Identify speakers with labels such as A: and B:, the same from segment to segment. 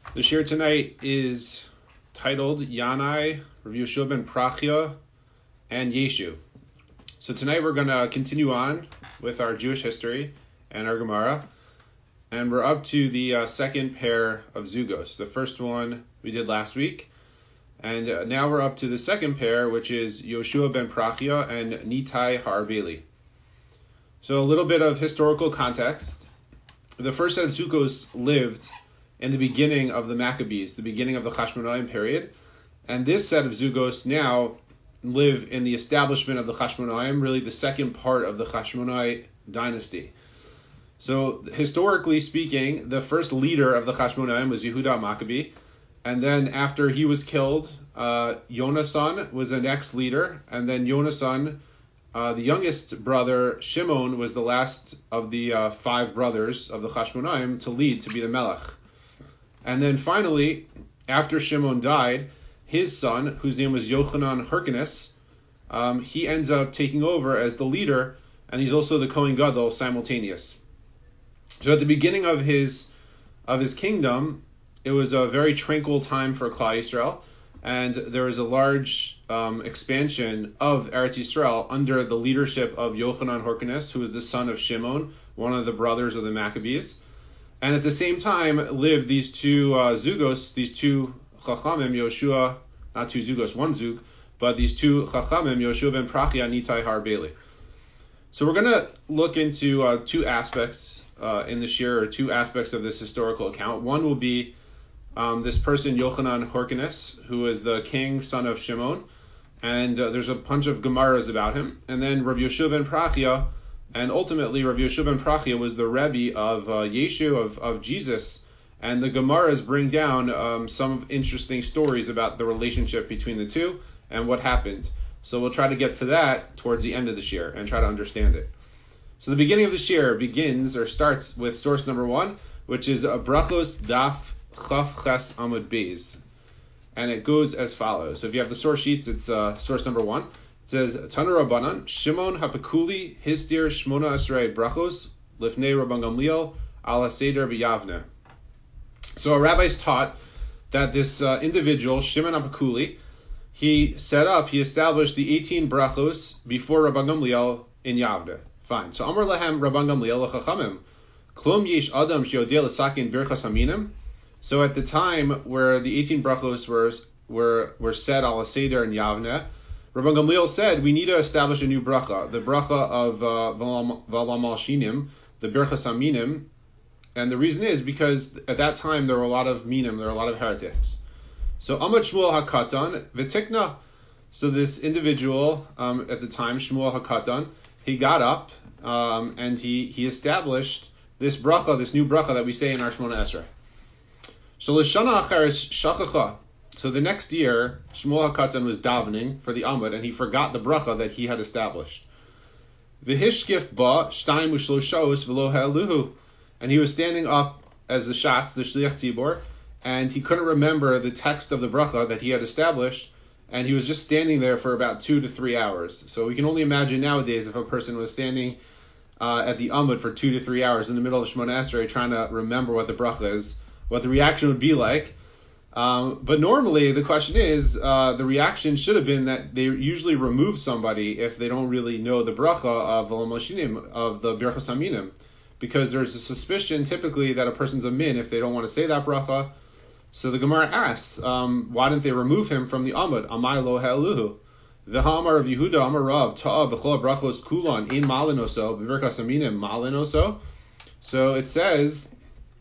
A: The shir tonight is titled Yanai, Rav Yehoshua ben Prachia, and Yeshu. So tonight we're going to continue on with our Jewish history and our Gemara, and we're up to the second pair of Zugos. The first one we did last week, and now we're up to the second pair, which is Yehoshua ben Prachia and Nitai Ha'arbeli. So a little bit of historical context. The first set of Zugos lived in the beginning of the Maccabees, the beginning of the Chashmonaim period. And this set of Zugos now live in the establishment of the Chashmonaim, really the second part of the Chashmonai dynasty. So historically speaking, the first leader of the Chashmonaim was Yehuda Maccabee. And then after he was killed, Yonasan was the next leader. And then Yonasan, the youngest brother, Shimon, was the last of the five brothers of the Chashmonaim to lead, to be the Melech. And then finally, after Shimon died, his son, whose name was Yochanan Hyrcanus, he ends up taking over as the leader, and he's also the Kohen Gadol simultaneous. So at the beginning of his kingdom, it was a very tranquil time for Klal Yisrael, and there was a large expansion of Eretz Yisrael under the leadership of Yochanan Hyrcanus, who was the son of Shimon, one of the brothers of the Maccabees. And at the same time lived these two Zugos, these two Chachamim, Yehoshua, not two Zugos, one Zug, but these two Chachamim, Yehoshua ben Prachia and Nitai Ha'arbeli. So we're going to look into two aspects in the shir, or two aspects of this historical account. One will be this person, Yochanan Hyrcanus, who is the king, son of Shimon, and there's a bunch of Gemaras about him. And then Rav Yehoshua ben Prachia, and ultimately, Rav Yehoshua ben Prachia was the Rebbe of Yeshu, of Jesus, and the Gemaras bring down some interesting stories about the relationship between the two and what happened. So we'll try to get to that towards the end of the shir and try to understand it. So the beginning of the shir starts with source number 1, which is Brachos Daf Chaf Ches Amud Beis, and it goes as follows. So if you have the source sheets, it's source number 1. It says, Tanu Rabbanan, Shimon HaPekuli, Hisdir Shmona Esrei Brachos, Lifnei Rabban Gamliel, Al HaSeder B'Yavne. So our rabbis taught that this individual, Shimon HaPekuli, he established the 18 brachos before Rabban Gamliel in Yavne. Fine. So Amar Lahem Rabban Gamliel L'Chachamim, Klum Yesh Adam Sheodeh L'Sakin Birchas Haminim. So at the time where the 18 brachos were said Al HaSeder in Yavne, Rabban Gamliel said, we need to establish a new bracha, the bracha of V'alam Shinim, the Birchas HaMinim, and the reason is because at that time there were a lot of minim, there were a lot of heretics. So Amad Shmuel HaKatan, V'tikna, so this individual at the time, Shmuel HaKatan, he got up and he established this bracha, this new bracha that we say in our Shmona Esrei. So L'shana Acheres Shachacha. So the next year, Shmuel HaKatan was davening for the Amud, and he forgot the bracha that he had established. V'hishkif ba shtayim u'shloshos v'lo ha'eluhu. And he was standing up as the Shatz, the Shliach Tzibor, and he couldn't remember the text of the bracha that he had established, and he was just standing there for about 2 to 3 hours. So we can only imagine nowadays if a person was standing at the Amud for 2 to 3 hours in the middle of Shmona Esrei trying to remember what the bracha is, what the reaction would be like. But normally the question is, the reaction should have been that they usually remove somebody if they don't really know the bracha of V'alam Shinim, of the Birchas Haminim, because there's a suspicion typically that a person's a min if they don't want to say that bracha. So the Gemara asks, why didn't they remove him from the Amud? Amai lo ha'eluhu. V'ha'amar of Yehuda Amar Rav ta'a b'chol brachos kulan in malinoso b'Birchas Haminim malinoso. So it says,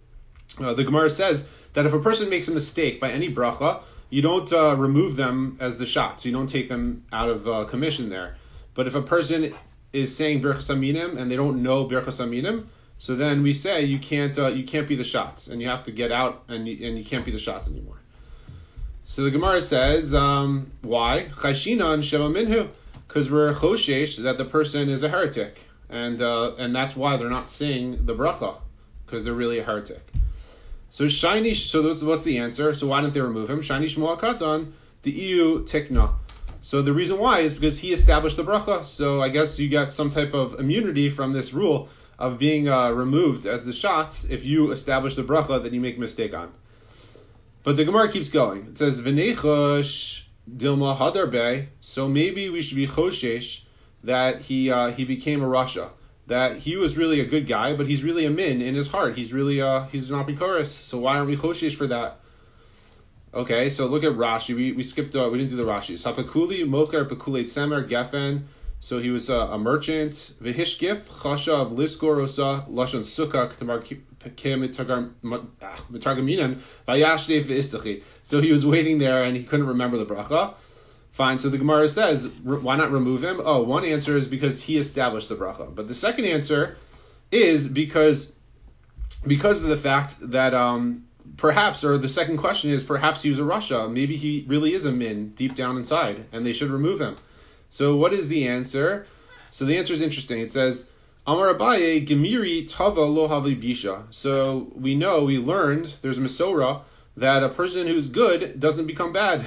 A: the Gemara says that if a person makes a mistake by any bracha, you don't remove them as the shots. You don't take them out of commission there. But if a person is saying Birchas Haminim and they don't know Birchas Haminim, so then we say you can't be the shots, and you have to get out, and you can't be the shots anymore. So the Gemara says, why? Chayshinan shema minhu, because we're choshesh that the person is a heretic, and that's why they're not saying the bracha, because they're really a heretic. So what's the answer? So why didn't they remove him? Shani Shmuel Katan, the EU Tikna. So the reason why is because he established the bracha. So I guess you got some type of immunity from this rule of being removed as the shots if you establish the bracha that you make a mistake on. But the Gemara keeps going. It says, V'nechosh dilma hadarbe, so maybe we should be choshesh that he became a rasha, that he was really a good guy, but he's really a min in his heart. He's really he's an apikoros. So why aren't we choshesh for that? Okay, so look at Rashi. We skipped. We didn't do the Rashis. Hapakuli mocher pekule tzemer gefen. So he was a merchant. V'hishgif chasha of liskorosa lashon sukkah mitargaminan vayashdef v'istachi. So he was waiting there and he couldn't remember the bracha. Fine. So the Gemara says, why not remove him? Oh, one answer is because he established the bracha. But the second answer is because of the fact that perhaps, or the second question is perhaps he was a rasha. Maybe he really is a min deep down inside, and they should remove him. So what is the answer? So the answer is interesting. It says, Amar Abaye gemiri tava lo havi bisha. So we learned, there's a Masorah, that a person who's good doesn't become bad.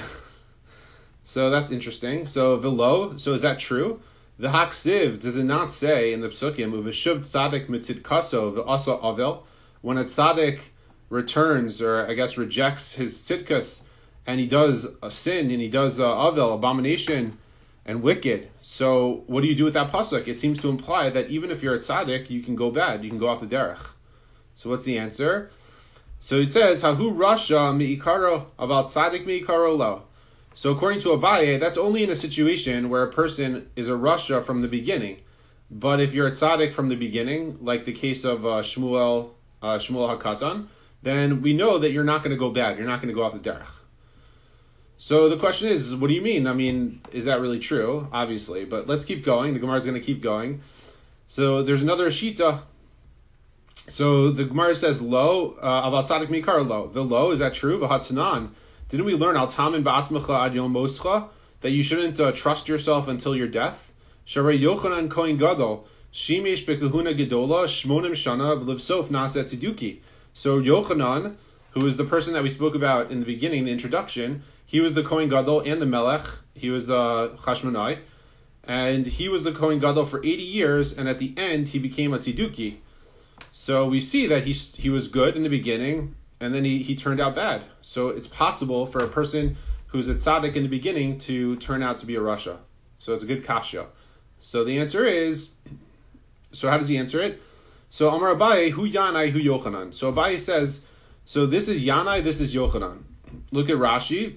A: So that's interesting. So velo, so is that true? The haksiv, does it not say in the psukim, uveshuv tzadik mitzidkaso v'asa avel, when a tzadik returns, or I guess rejects his tzidkas, and he does a sin, and he does avel, abomination, and wicked. So what do you do with that pasuk? It seems to imply that even if you're a tzaddik, you can go bad, you can go off the derech. So what's the answer? So it says, Hahu rasha mi'ikaro aval tzaddik mi'ikaro lo. So according to Abaye, that's only in a situation where a person is a rasha from the beginning. But if you're a tzaddik from the beginning, like the case of Shmuel HaKatan, then we know that you're not going to go bad. You're not going to go off the derech. So the question is, what do you mean? I mean, is that really true? Obviously. But let's keep going. The Gemara is going to keep going. So there's another shita. So the Gemara says, lo, about tzadik mikar lo. The lo, is that true? V'hatzanan. Didn't we learn al tamin ba'atmecha ad yom moscha, that you shouldn't trust yourself until your death? Sharei Yochanan Kohen Gadol, shimesh bekahuna gedola, shmonim shana v'livsof nasa tziduki. So Yochanan, who is the person that we spoke about in the beginning, the introduction, he was the Kohen Gadol and the Melech. He was the Chashmonai, and he was the Kohen Gadol for 80 years, and at the end he became a Tziduki. So we see that he was good in the beginning, and then he turned out bad. So it's possible for a person who's a tzaddik in the beginning to turn out to be a rasha. So it's a good kasha. So the answer is, so how does he answer it? So Amar Abaye, hu Yanai, hu Yochanan. So Abaye says, so this is Yanai, this is Yochanan. Look at Rashi.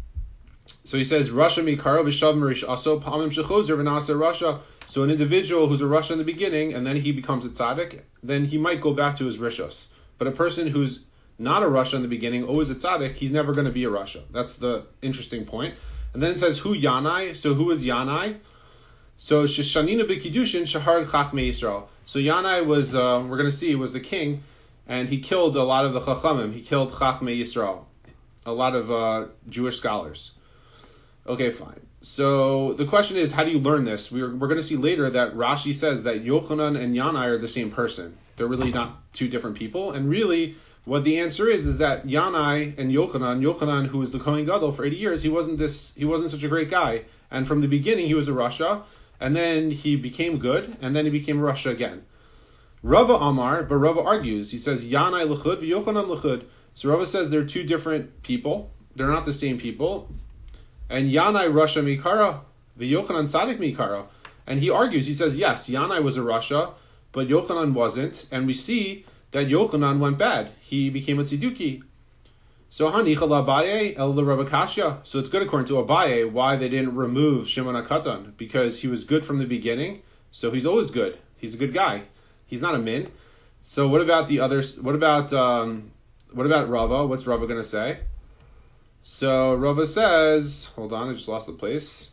A: So he says, Rasha mikaro v'shav marish aso pamim shechozer v'nasa rasha. So an individual who's a rasha in the beginning, and then he becomes a tzaddik, then he might go back to his rishos. But a person who's not a rasha in the beginning, always a tzaddik, he's never going to be a rasha. That's the interesting point. And then it says, hu Yanai. So who is Yanai? So Shanina b'kiddushin shahar chachmei Yisrael. So Yanai was, we're going to see, was the king, and he killed a lot of the chachamim. He killed chachmei Yisrael, a lot of Jewish scholars. Okay, fine. So the question is, how do you learn this? We're going to see later that Rashi says that Yochanan and Yanai are the same person. They're really not two different people. And really, what the answer is that Yanai and Yochanan, who was the Kohen Gadol for 80 years, he wasn't such a great guy. And from the beginning, he was a rasha, and then he became good, and then he became a rasha again. Rava Amar, but Rava argues. He says, Yanai l'chud v'Yochanan l'chud. So Rava says they're two different people. They're not the same people. And Yanai rasha mikara, v'Yochanan tzadik mikara. And he argues, he says, yes, Yanai was a rasha, but Yochanan wasn't. And we see that Yochanan went bad. He became a tziduki. So hanicha l'Abaye el l'Rava Kashya. So it's good according to Abaye why they didn't remove Shimon HaKatan, because he was good from the beginning. So he's always good. He's a good guy. He's not a min. So what about the others? What about Rava? What's Rava going to say? So Rava says, hold on, I just lost the place.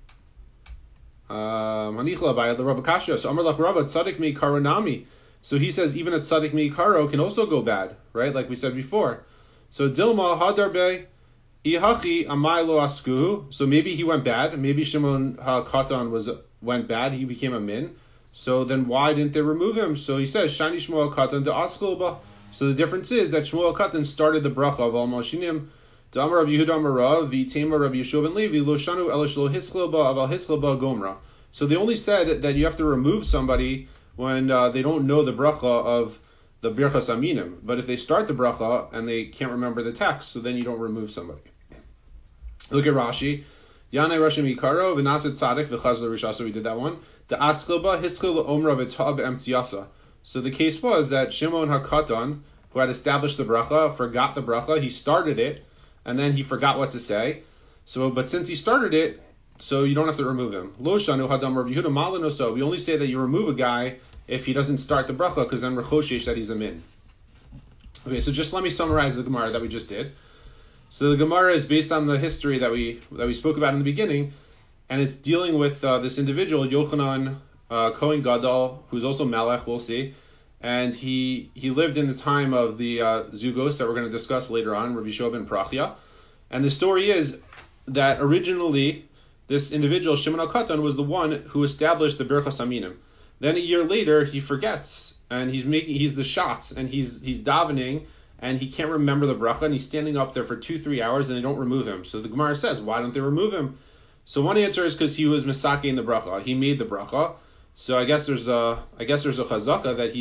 A: Hanicha l'Abaye el l'Rava Kashya. So Amar lach Rava tzadik mi karanami. So he says even a tzadik mi karo can also go bad, right? Like we said before. So Dilma hadarbe ihachi amai lo askuhu. So maybe he went bad. Maybe Shimon HaKatan went bad. He became a min. So then why didn't they remove him? So he says Shani Shmuel HaKatan de askulba. So the difference is that Shmuel HaKatan started the bracha of al moshinim. Damar Rav Yehuda Marav v'tema Rav Yeshua ben Levi lo shanu elish lo hiskilba aval hiskilba gomra. So they only said that you have to remove somebody when they don't know the bracha of the birchas aminim. But if they start the bracha and they can't remember the text, so then you don't remove somebody. Look at Rashi. Yanei Rashi Mikaro v'naset tzadik v'chaz l'rishasa. We did that one. The askilba hiskil omra v'ta'ab emtziasa. So the case was that Shimon HaKatan, who had established the bracha, forgot the bracha. He started it, and then he forgot what to say. So, but since he started it, so you don't have to remove him. Lo shanu hadam Rav Yehuda malano. So we only say that you remove a guy if he doesn't start the bracha, because then rechoshesh that he's a min. Okay, so just let me summarize the Gemara that we just did. So the Gemara is based on the history that we spoke about in the beginning, and it's dealing with this individual Yochanan Kohen Gadol, who's also Melech, we'll see, and he lived in the time of the Zugos that we're going to discuss later on, Rav Yeshua ben Prachia, and the story is that originally this individual Shimon HaKatan was the one who established the Birchas Aminim. Then a year later he forgets, and he's the shots, and he's davening, and he can't remember the bracha, and he's standing up there for 2-3 hours, and they don't remove him. So the Gemara says, why don't they remove him? So one answer is because he was misake in the bracha. He made the bracha. So I guess there's a chazaka that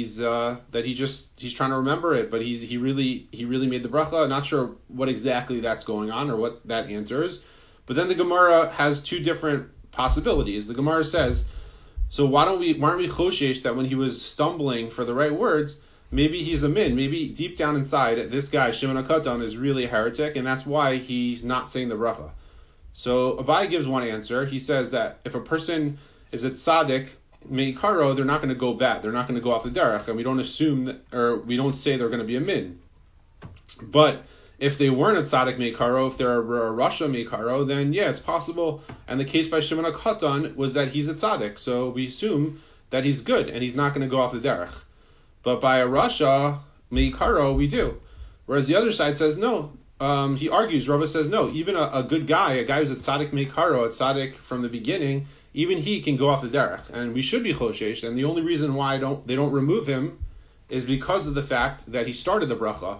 A: he's trying to remember it, but he really made the bracha. Not sure what exactly that's going on or what that answer is. But then the Gemara has two different possibilities. The Gemara says, so why aren't we choshesh that when he was stumbling for the right words, maybe he's a min. Maybe deep down inside, this guy, Shimon HaKatan, is really a heretic, and that's why he's not saying the bracha. So Abai gives one answer. He says that if a person is a tzaddik, meikaro, they're not going to go bad. They're not going to go off the derech, and we don't assume that, or we don't say they're going to be a min. But if they weren't a tzaddik meikaro, if they're a rasha meikaro, then yeah, it's possible. And the case by Shimon HaKatan was that he's a tzaddik, so we assume that he's good, and he's not going to go off the derech. But by a rasha meikaro, we do. Whereas the other side says no. He argues, Rava says no, even a good guy, a guy who's a tzaddik meikaro, a tzaddik from the beginning, even he can go off the derech, and we should be choshesh. And the only reason why they don't remove him is because of the fact that he started the bracha,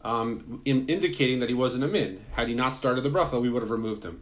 A: indicating that he wasn't a min. Had he not started the bracha, we would have removed him.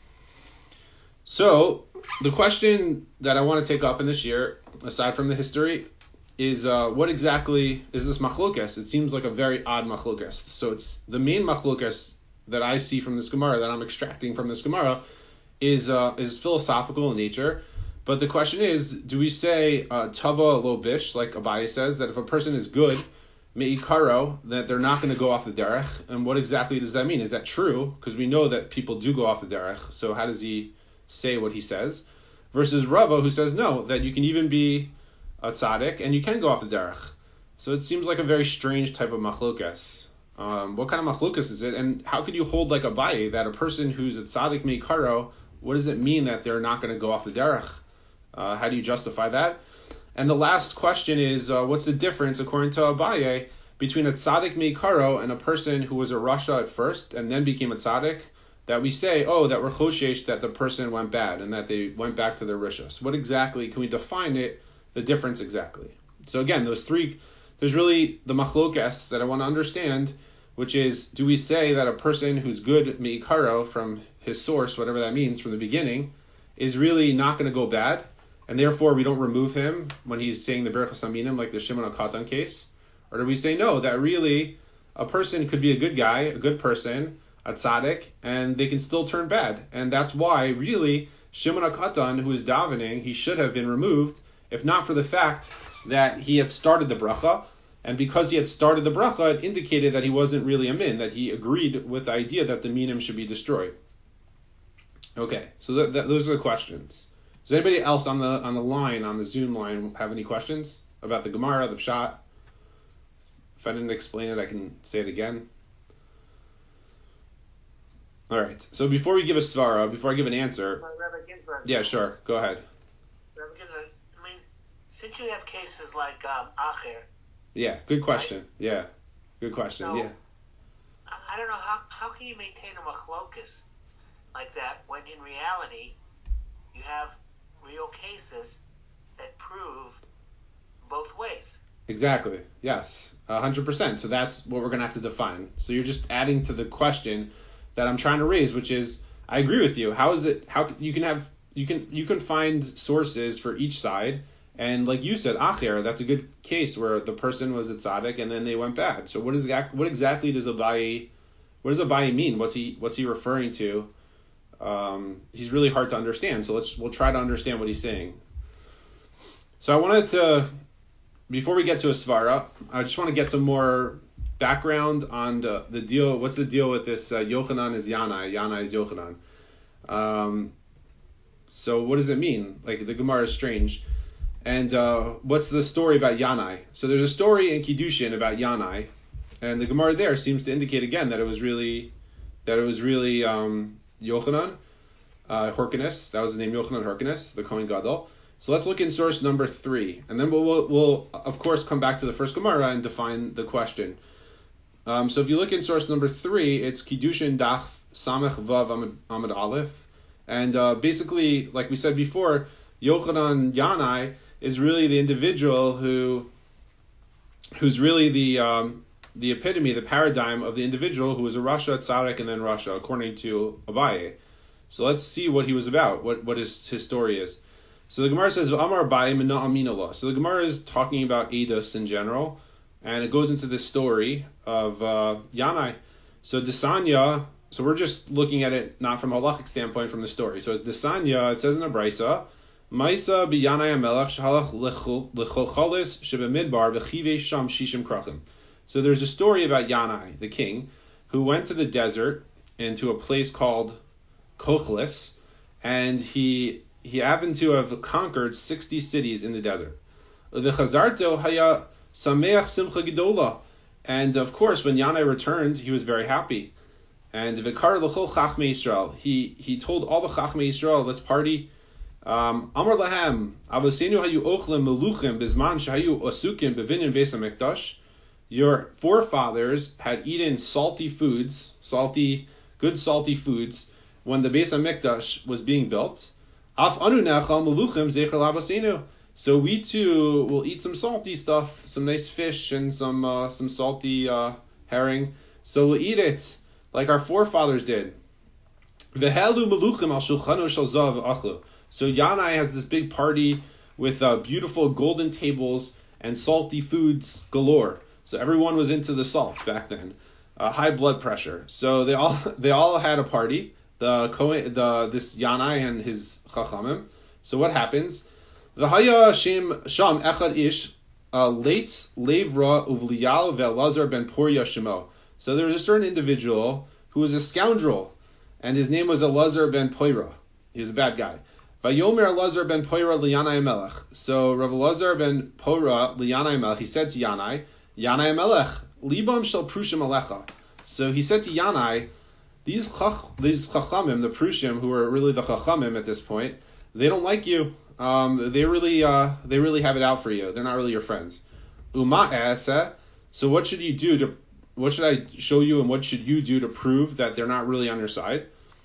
A: So the question that I want to take up in this year, aside from the history, is what exactly is this machlokes? It seems like a very odd machlokes. So it's the main machlokes that I see from this Gemara, that I'm extracting from this Gemara, is philosophical in nature. But the question is, do we say tava lo bish, like Abaye says, that if a person is good, meikaro, that they're not going to go off the derech? And what exactly does that mean? Is that true? Because we know that people do go off the derech. So how does he say what he says? Versus Rava, who says no, that you can even be a tzaddik and you can go off the derech. So it seems like a very strange type of machlokes. What kind of machlokes is it? And how could you hold like Abaye that a person who's a tzaddik meikaro, what does it mean that they're not going to go off the derech? How do you justify that? And the last question is, what's the difference, according to Abaye, between a tzaddik meikaro and a person who was a rasha at first and then became a tzaddik, that we say, that we're choshesh that the person went bad and that they went back to their rishos? What exactly, can we define it, the difference exactly? So again, there's really the machlokes that I want to understand, which is, do we say that a person who's good meikaro from his source, whatever that means, from the beginning, is really not going to go bad, and therefore we don't remove him when he's saying the Birchas Aminim, like the Shimon HaKatan case? Or do we say no, that really a person could be a good guy, a good person, a tzaddik, and they can still turn bad? And that's why really Shimon HaKatan, who is davening, he should have been removed, if not for the fact that he had started the bracha, and because he had started the bracha, it indicated that he wasn't really a min, that he agreed with the idea that the minim should be destroyed. Okay, so those are the questions. Does anybody else on the line, on the Zoom line, have any questions about the Gemara, the Pshat? If I didn't explain it, I can say it again. All right, so before we give a svara, before I give an answer...
B: Rabbi Ginsburg.
A: Yeah, sure, go ahead.
B: Rabbi Ginsburg, since you have cases like Acher...
A: Yeah, good question. Right? Yeah, good question,
B: so,
A: yeah.
B: I don't know, how can you maintain a machlokes like that when in reality you have real cases that prove both ways?
A: Exactly, yes, 100%. So that's what we're going to have to define. So you're just adding to the question that I'm trying to raise, which is, I agree with you. How is it, you can find sources for each side, And like you said, acher, that's a good case where the person was a tzaddik and then they went bad. So what exactly does Abaye mean? What's he referring to? He's really hard to understand. So we'll try to understand what he's saying. So I wanted to, before we get to a svara, I just want to get some more background on the deal. What's the deal with this? Yochanan is Yanai. Yanai is Yochanan. So what does it mean? Like the Gemara is strange. And what's the story about Yanai? So there's a story in Kiddushin about Yanai, and the Gemara there seems to indicate again that it was really Yochanan Horkenes. That was his name, Yochanan Horkenes, the Kohen Gadol. So let's look in source number 3, and then we'll of course come back to the first Gemara and define the question. So if you look in source number 3, it's Kiddushin Daf Samech Vav Amud Aleph, and basically, like we said before, Yochanan Yanai is really the individual who's really the epitome, the paradigm of the individual who was a Rasha, Tzaddik, and then Rasha, according to Abaye. So let's see what he was about, what his story is. So the Gemara says, Amar Abaye Mina Aminallah. So the Gemara is talking about Eidos in general, and it goes into this story of Yanai. So Desanya, so we're just looking at it not from a halachic standpoint, from the story. So Desanya, it says in the Brisa, Maisa biyanai amelach shalach lechochalis shebemidbar v'chive sham shishim krachim. So there's a story about Yanai, the king, who went to the desert into a place called Kochlis, and he happened to have conquered 60 cities in the desert. V'chazarto haya sameach simcha gedola. And of course, when Yanai returned, he was very happy. And v'kar l'chol chachmei Yisrael. He told all the chachmei Yisrael, let's party. Amar lahem, avosenu hayu ochlem meluchim bizman shahayu osukim bevinin beis hamikdash. Your forefathers had eaten salty foods, good salty foods, when the beis hamikdash was being built. Af anu nechal meluchim zeichel avosenu. So we too will eat some salty stuff, some nice fish and some salty herring. So we'll eat it like our forefathers did. Vehelu meluchim al shulchanu shel zav achlu. So Yanai has this big party with beautiful golden tables and salty foods galore. So everyone was into the salt back then. High blood pressure. So they all had a party. This Yanai and his chachamim. So what happens? V'haya sham echad ish leitz levra uvliyal ve'elazar ben Porya shemo. So there was a certain individual who was a scoundrel, and his name was Elazar ben Poira. He was a bad guy. Vayomer Elazar ben Poira liyanai melech. So Rav Elazar ben Poira liyanai melech, he said to Yanai melech, libam shel prushim alecha. So he said to Yanai, these chachamim, the prushim, who are really the chachamim at this point, they don't like you. They really have it out for you. They're not really your friends. Uma asa. So what should I show you, and what should you do to prove that they're not really on your side?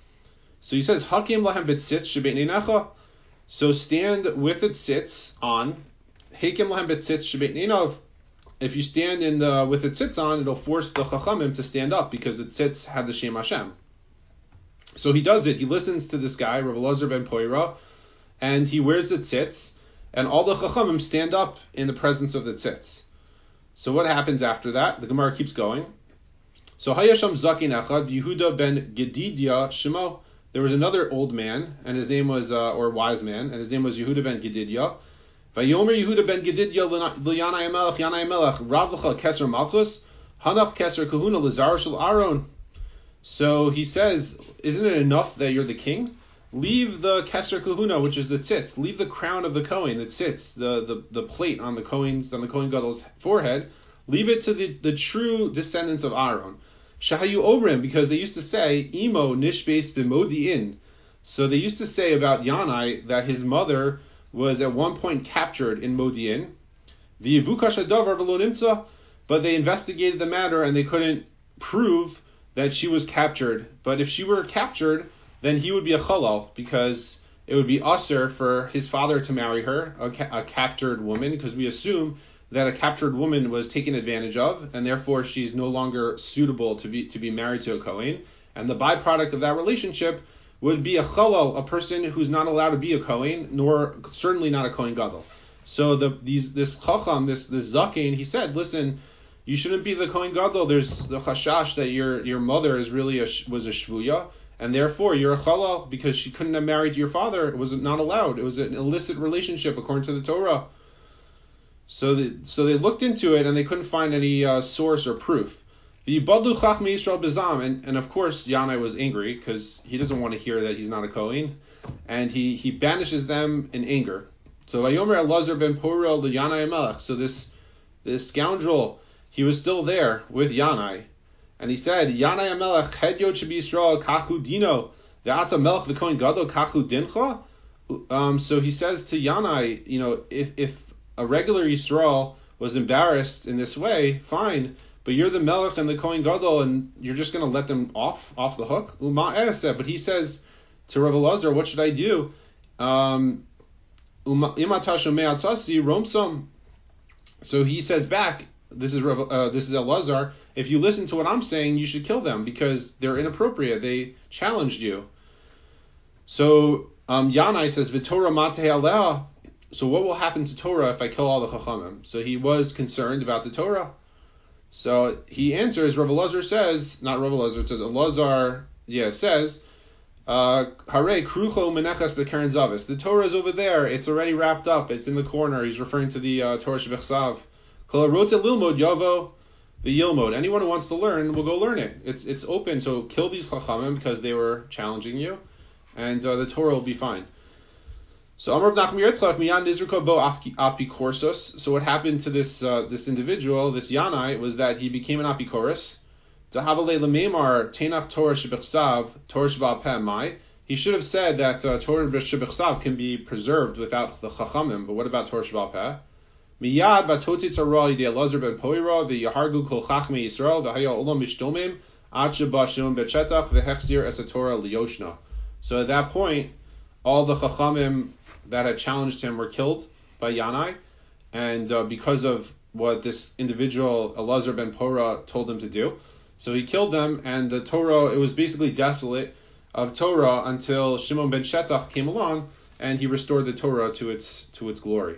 A: So he says, Hakim lahem betzitz shebeit. So stand with its sits on. Hakim lahem betzitz shebeit. If you stand with its sits on, it'll force the chachamim to stand up because its sits have the Shem Hashem. So he does it. He listens to this guy, Rav Elazar ben Poira, and he wears its sits, and all the chachamim stand up in the presence of the tzitz. So what happens after that? The Gemara keeps going. So Hayasham Zakin Echad Yehuda ben Gedidya Shemo. There was another old man, and his name was, or wise man, and his name was Yehuda ben Gedidya. Vayomer Yehuda ben Gedidya l'Yanai Melech, Yanai Melech, Rav l'cha Keser Malchus, Hanach Keser Kahuna l'Zar shel Aaron. So he says, isn't it enough that you're the king? Leave the Keser Kahuna, which is the tzitz. Leave the crown of the Kohen, the tzitz, the plate on the Kohen Gadol's forehead. Leave it to the true descendants of Aaron. Shahayu Omrim, because they used to say, Imo Nishbeis B'modi'in. So they used to say about Yanai that his mother was at one point captured in Modi'in. V'yivukash hadavar v'lo nimtza. But they investigated the matter and they couldn't prove that she was captured. But if she were captured, then he would be a chalal, because it would be usher for his father to marry her, a captured woman, because we assume that a captured woman was taken advantage of, and therefore she's no longer suitable to be married to a Kohen. And the byproduct of that relationship would be a chalal, a person who's not allowed to be a Kohen, nor certainly not a Kohen Gadol. So this chacham, this zaken, he said, listen, you shouldn't be the Kohen Gadol. There's the chashash that your mother is really was a shvuya, and therefore you're a chalal because she couldn't have married your father. It was not allowed. It was an illicit relationship according to the Torah. So they looked into it and they couldn't find any source or proof. And of course Yanai was angry because he doesn't want to hear that he's not a Kohen, and he banishes them in anger. So Vayomer Elazar ben Pura the Yanai Melech. So this scoundrel, he was still there with Yanai, and he said, Yanai Melech Hedyo Yisrael Kachu Dino Ve'ata Melech v'Kohen Gadol Kachu Dincha. So he says to Yanai, if a regular Yisrael was embarrassed in this way, fine, but you're the Melech and the Kohen Gadol, and you're just going to let them off the hook? But he says to Rav Elazar, what should I do? So he says back, this is Elazar, if you listen to what I'm saying, you should kill them because they're inappropriate. They challenged you. So Yanai says, V'Torah mateh aleha. So what will happen to Torah if I kill all the chachamim? So he was concerned about the Torah. So he answers, Rav Elazar says, not Rav Elazar, it says Elazar, says, Hare krucho menechas bekeren zavis. The Torah is over there. It's already wrapped up. It's in the corner. He's referring to the Torah Shebechsav. Kol harotze lilmod yavo v'yilmod. Anyone who wants to learn will go learn it. It's open. So kill these chachamim because they were challenging you, and the Torah will be fine. So Amar Nachum Yitzchak miyan nizruko bo apikorsos. So what happened to this individual, this Yanai, was that he became an apikoros. He should have said that Torah Shebechsav can be preserved without the Chachamim, but what about Torah Shebal Peh? Miyad v'atotit tzara yidei Elazar ben Poira v'yahargu kol chachmei Yisrael v'haya olam mishtomim ad sheba Shimon ben Shetach v'hechzir es Torah liyoshna. So at that point, all the Chachamim that had challenged him were killed by Yanai, and because of what this individual Elazar ben Poira told him to do. So he killed them, and the Torah, it was basically desolate of Torah until Shimon ben Shetach came along, and he restored the Torah to its glory.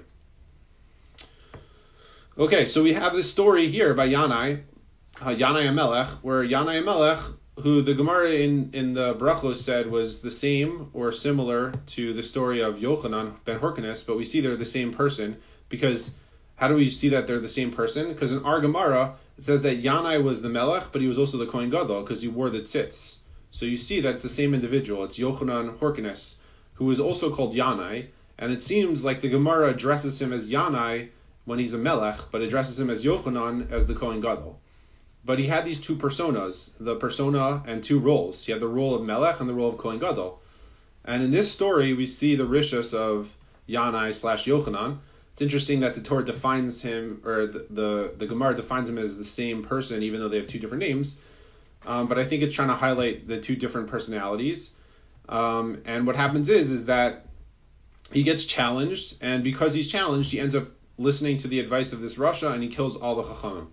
A: Okay, so we have this story here by Yanai Amelech, where Yanai Amelech, who the Gemara in the Brachos said was the same or similar to the story of Yochanan ben Horkenes, but we see they're the same person, because how do we see that they're the same person? Because in our Gemara, it says that Yanai was the Melech, but he was also the Kohen Gadol, because he wore the tzitz. So you see that it's the same individual. It's Yochanan Horkenes, who is also called Yanai, and it seems like the Gemara addresses him as Yanai when he's a Melech, but addresses him as Yochanan as the Kohen Gadol. But he had these two personas, the persona and two roles. He had the role of Melech and the role of Kohen Gadol. And in this story, we see the rishus of Yanai / Yochanan. It's interesting that the Torah defines him, or the Gemara defines him as the same person, even though they have two different names. But I think it's trying to highlight the two different personalities. And what happens is that he gets challenged, and because he's challenged, he ends up listening to the advice of this Rasha, and he kills all the Chachamim.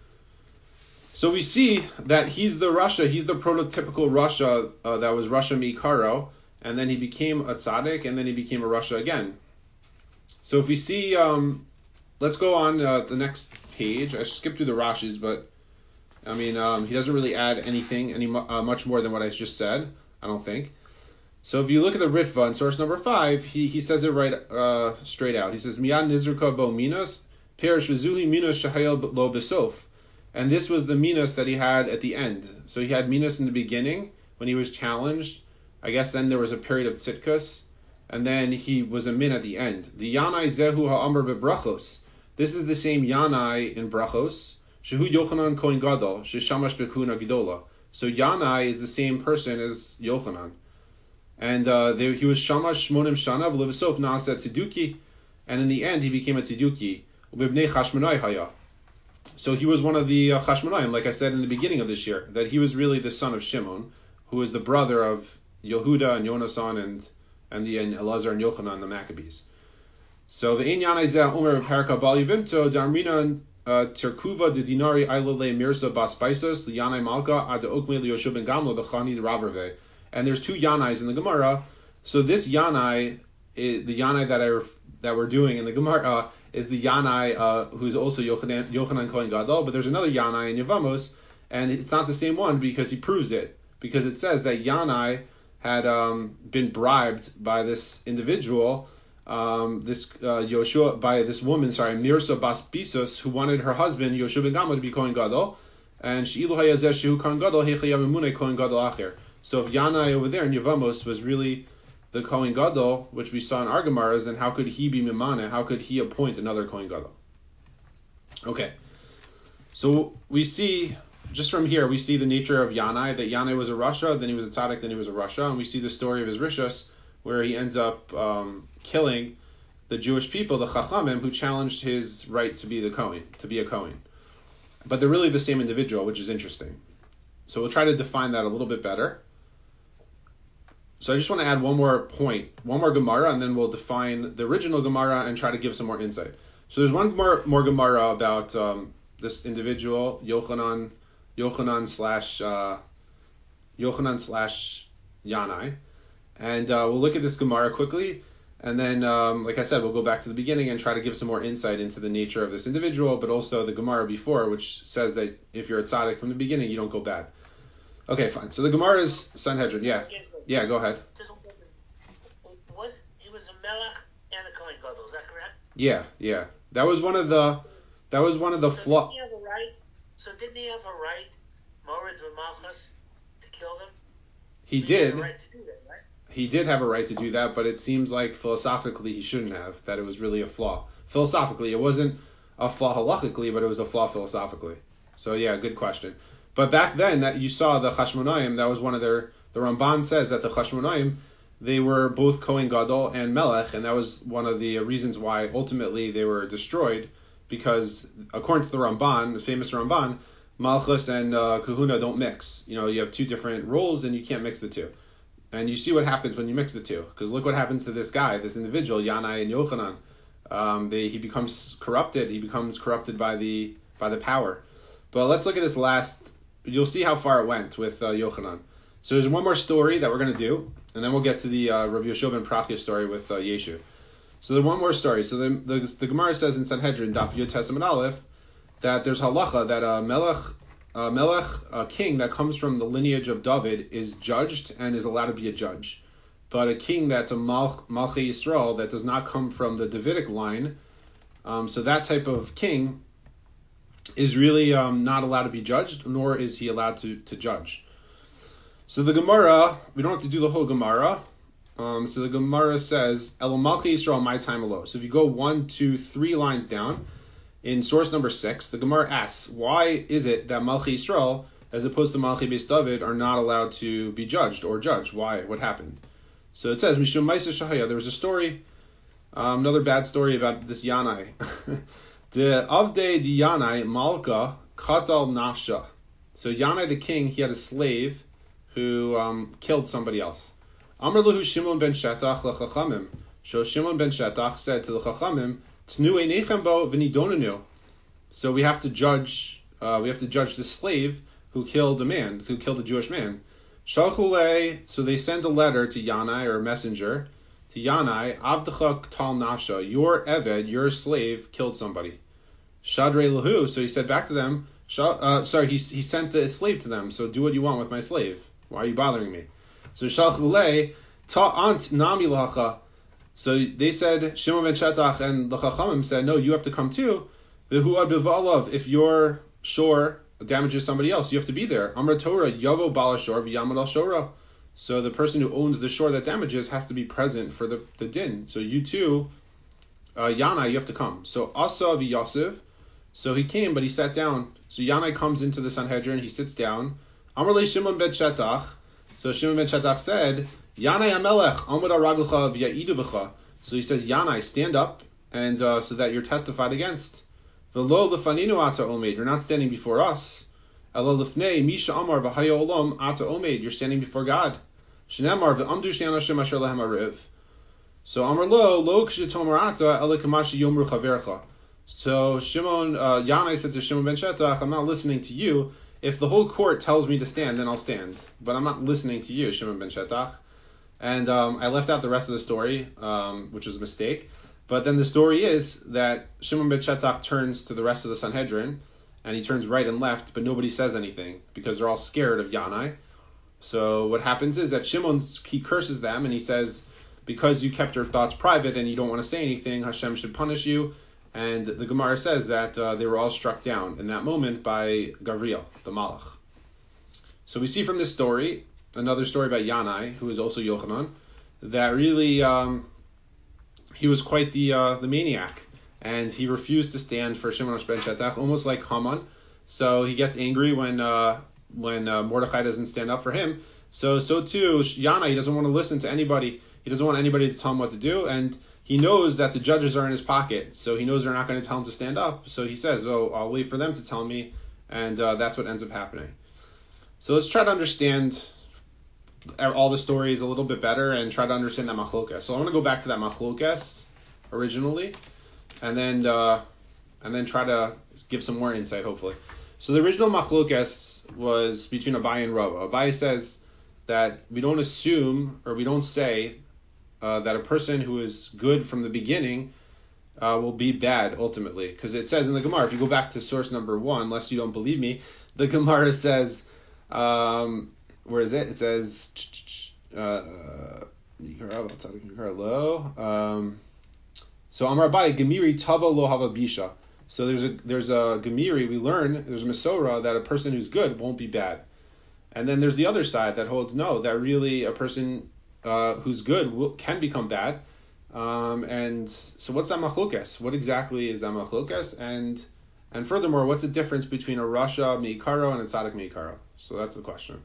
A: So we see that he's the prototypical Rasha that was Rasha Mikaro, and then he became a tzaddik, and then he became a Rasha again. So if we see, let's go on the next page. I skipped through the Rashis, but I mean, he doesn't really add anything much more than what I just said, I don't think. So if you look at the Ritva in source number 5, he says it right straight out. He says, Miyad nizruka bo minas, perish v'zuhi minas shahayel lo besof. And this was the minas that he had at the end. So he had minas in the beginning when he was challenged. I guess then there was a period of tzitkus, and then he was a min at the end. The Yanai zehu ha'amr bebrachos. This is the same Yanai in brachos. Shehu Yochanan Kohen Gadol, sheshamash bekuna gedola. So Yanai is the same person as Yochanan. And he was shamash shmonim shana v'levasof nasa tziduki. And in the end, he became a tziduki. Ubibnei chashmonai haya. So he was one of the Chashmonaim, like I said in the beginning of this year, that he was really the son of Shimon, who was the brother of Yehuda and Yonasan and Elazar and Yochanan, the Maccabees. So the Ein Yanai Zeh Omer Perka Bal Yivimto Darmina Terkuva de Dinari Ailole Mirza Bas Paisos the Yanai Malka Ad Okme Lioshub Ben Gamla Bechani the Ravrave. And there's two Yanais in the Gemara. So this Yanai, the Yanai that I that we're doing in the Gemara is the Yanai who's also Yochanan Kohen Gadol, but there's another Yanai in Yevamos, and it's not the same one because he proves it, because it says that Yanai had been bribed by this individual, Yoshua, by this woman, Mirsa Bas Bisos, who wanted her husband Yoshua ben Gama to be Kohen Gadol, and Sheilu Hayazeh Shehu Kohen Gadol Hecha Yamimune Kohen Gadol Acher. So if Yanai over there in Yevamos was really the Kohen Gadol, which we saw in our Gemaras, then how could he be Mimane? How could he appoint another Kohen Gadol? Okay, so we see, just from here, we see the nature of Yanai, that Yanai was a Rasha, then he was a Tzaddik, then he was a Rasha, and we see the story of his Rishus, where he ends up killing the Jewish people, the Chachamim, who challenged his right to be the Kohen, to be a Kohen. But they're really the same individual, which is interesting. So we'll try to define that a little bit better. So I just want to add one more point, one more Gemara, and then we'll define the original Gemara and try to give some more insight. So there's one more Gemara about this individual, Yochanan slash Yanai, and we'll look at this Gemara quickly, and then, like I said, we'll go back to the beginning and try to give some more insight into the nature of this individual, but also the Gemara before, which says that if you're a tzaddik from the beginning, you don't go bad. Okay, fine. So the Gemara is Sanhedrin. Yeah, go ahead.
B: He was a Melech and a Kohen Gadol, is that correct?
A: Yeah. That was one of the flaws.
B: Didn't he have a right, Morid Malchus, to kill them?
A: He did.
B: Had a right to do that, right?
A: He did have a right to do that, but it seems like philosophically he shouldn't have, that it was really a flaw. Philosophically, it wasn't a flaw halachically, but it was a flaw philosophically. So yeah, good question. But back then, that you saw the Chashmonaim, that was one of the Ramban says that the Chashmonaim, they were both Kohen Gadol and Melech, and that was one of the reasons why ultimately they were destroyed, because according to the Ramban, the famous Ramban, Malchus and Kahuna don't mix. You have two different roles and you can't mix the two. And you see what happens when you mix the two, because look what happens to this guy, this individual, Yanai and Yochanan. He becomes corrupted. He becomes corrupted by the power. But let's look at this last. You'll see how far it went with Yochanan. So there's one more story that we're going to do, and then we'll get to the Rav Yoshua ben Prachia story with Yeshu. So there's one more story. So the Gemara says in Sanhedrin, Daf Yud Testament Aleph, that there's halacha that a king that comes from the lineage of David is judged and is allowed to be a judge. But a king that's a Malchei Yisrael that does not come from the Davidic line, so that type of king is really not allowed to be judged, nor is he allowed to judge. So the Gemara, we don't have to do the whole Gemara. So the Gemara says, El Malchei Yisrael, my time alone. So if you go 1, 2, 3 lines down, in source number 6, the Gemara asks, why is it that Malchei Yisrael, as opposed to Malchei Beis David, are not allowed to be judged or judged? Why? What happened? So it says, Mishum Maisa Shahaya, there was a story, another bad story about this Yanai. De Avde di Yanai Malka Katal Nafsha. So Yanai the king, he had a slave who killed somebody else. Amar Lahu Shimon ben Shetach lechachamim. So Shimon ben Shetach said to the Chachamim, Tnu einechem bo v'nidonenu. So we have to judge the slave who killed a Jewish man. Shalchulei, so they send a letter to Yanai, or a messenger, to Yanai, Avdecha Ktal Nafsha, your Eved, your slave, killed somebody. Shadrei Lahu, so he said back to them, he sent the slave to them, so do what you want with my slave. Why are you bothering me? So Shalchulei, Ta'ant Nami Lacha. So they said, Shimon ben Shetach and the Chachamim said, no, you have to come too. If your shore damages somebody else, you have to be there. Amar Torah, Yavo Balashor v'Yamad al Shora. So the person who owns the shore that damages has to be present for the din. So you too, Yanai, you have to come. So Asa v'Yosef, so he came, but he sat down. So Yanai comes into the Sanhedrin, he sits down. Amar le Shimon ben Shetach. So Shimon ben Shetach said, Yanai Amelech, Amud Araglecha v'Ya'idu b'cha. So he says, Yanai, stand up, and so that you're testified against. V'lo lefaninu ata omed, you're not standing before us. Elo lefnei misha amar v'hayo olam ata omed, you're standing before God. Shneamar v'amdu shnei anashim asher lehem ariv. So amar lo kshetomar ata ela kamashi yomru chavercha. So Yanai said to Shimon ben Shetach, I'm not listening to you. If the whole court tells me to stand, then I'll stand. But I'm not listening to you, Shimon ben Shetach. And I left out the rest of the story, which was a mistake. But then the story is that Shimon ben Shetach turns to the rest of the Sanhedrin, and he turns right and left, but nobody says anything because they're all scared of Yanai. So what happens is that Shimon, he curses them, and he says, because you kept your thoughts private and you don't want to say anything, Hashem should punish you. And the Gemara says that they were all struck down in that moment by Gavriel, the Malach. So we see from this story, another story about Yanai, who is also Yochanan, that really he was quite the maniac, and he refused to stand for Shimon ben Shetach, almost like Haman. So he gets angry when Mordechai doesn't stand up for him. So too Yanai, he doesn't want to listen to anybody. He doesn't want anybody to tell him what to do, and he knows that the judges are in his pocket, so he knows they're not going to tell him to stand up. So he says, I'll wait for them to tell me, and that's what ends up happening. So let's try to understand all the stories a little bit better and try to understand that machlokas. So I want to go back to that machlokas originally, and then try to give some more insight, hopefully. So the original machlokas was between Abaye and Rava. Abaye says that we don't assume, or we don't say that a person who is good from the beginning will be bad ultimately, because it says in the Gemara, if you go back to source number 1, unless you don't believe me, the Gemara says, where is it? It says, so Amar Abaye, Gemiri Tava Lo Hava Bisha. So there's a Gemiri, we learn, there's a Masorah that a person who's good won't be bad. And then there's the other side that holds no, that really a person who's good can become bad. And so what's that machlokas? What exactly is that machlokas? And furthermore, what's the difference between a Rasha Meikaro and a Tzaddik Meikaro? So that's the question.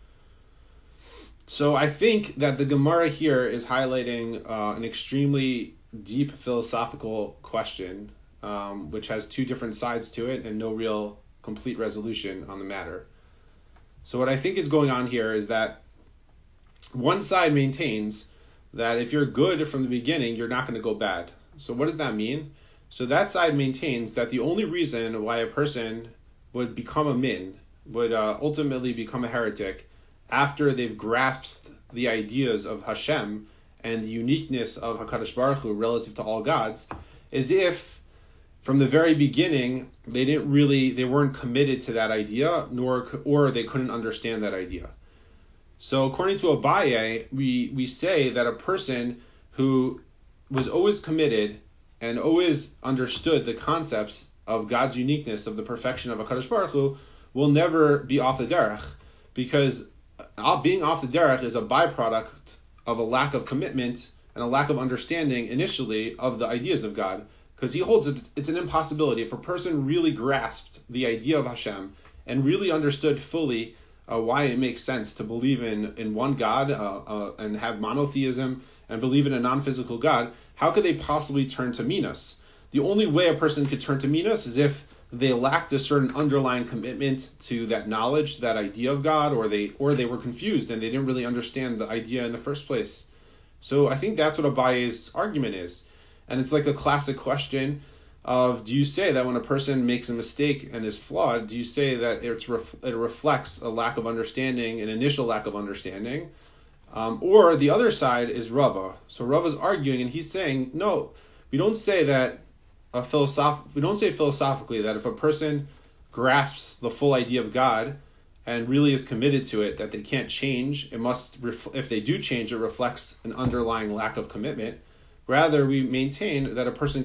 A: So I think that the Gemara here is highlighting an extremely deep philosophical question, which has two different sides to it and no real complete resolution on the matter. So what I think is going on here is that one side maintains that if you're good from the beginning, you're not going to go bad. So what does that mean? So that side maintains that the only reason why a person would become a min, would ultimately become a heretic, after they've grasped the ideas of Hashem and the uniqueness of HaKadosh Baruch Hu relative to all gods, is if from the very beginning they weren't committed to that idea, or they couldn't understand that idea. So according to Abaye, we say that a person who was always committed and always understood the concepts of God's uniqueness, of the perfection of HaKadosh Baruch Hu, will never be off the derech, because being off the derech is a byproduct of a lack of commitment and a lack of understanding initially of the ideas of God, because he holds it's an impossibility. If a person really grasped the idea of Hashem and really understood fully why it makes sense to believe in one God and have monotheism and believe in a non-physical God, how could they possibly turn to Minos? The only way a person could turn to Minos is if they lacked a certain underlying commitment to that knowledge, that idea of God, or they were confused and they didn't really understand the idea in the first place. So I think that's what Abaye's argument is. And it's like the classic question of, do you say that when a person makes a mistake and is flawed, do you say that it reflects a lack of understanding, an initial lack of understanding? Or the other side is Rava. So Rava's arguing, and he's saying, no, we don't say that philosophically that if a person grasps the full idea of God and really is committed to it, that they can't change. It must, if they do change, it reflects an underlying lack of commitment. Rather, we maintain that a person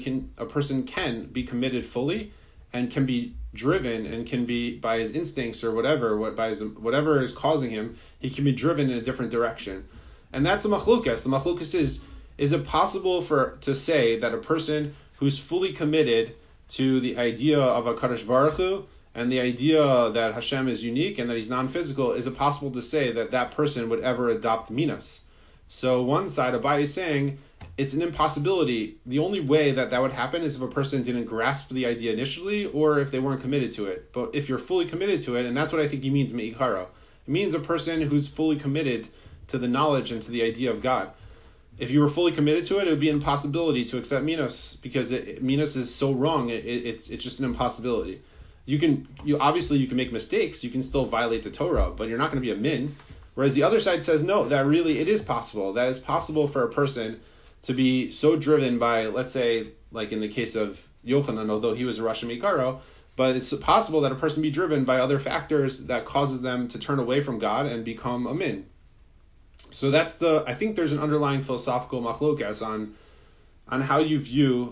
A: can be committed fully and can be driven and can be, by his instincts or whatever is causing him, he can be driven in a different direction. And that's the machlukas. The machlukas is it possible to say that a person who's fully committed to the idea of HaKadosh Baruch Hu and the idea that Hashem is unique and that he's non-physical, is it possible to say that that person would ever adopt Minas? So one side, Abaye is saying it's an impossibility. The only way that would happen is if a person didn't grasp the idea initially, or if they weren't committed to it. But if you're fully committed to it, and that's what I think he means me'ikaro, it means a person who's fully committed to the knowledge and to the idea of God. If you were fully committed to it, it would be an impossibility to accept Minas, because Minas is so wrong. It's just an impossibility. You can make mistakes. You can still violate the Torah, but you're not going to be a min. Whereas the other side says, no, that really it is possible. That is possible for a person to be so driven by, let's say, like in the case of Yochanan, although he was a Rasha Mikaro, but it's possible that a person be driven by other factors that causes them to turn away from God and become a min. So I think there's an underlying philosophical machlokas on how you view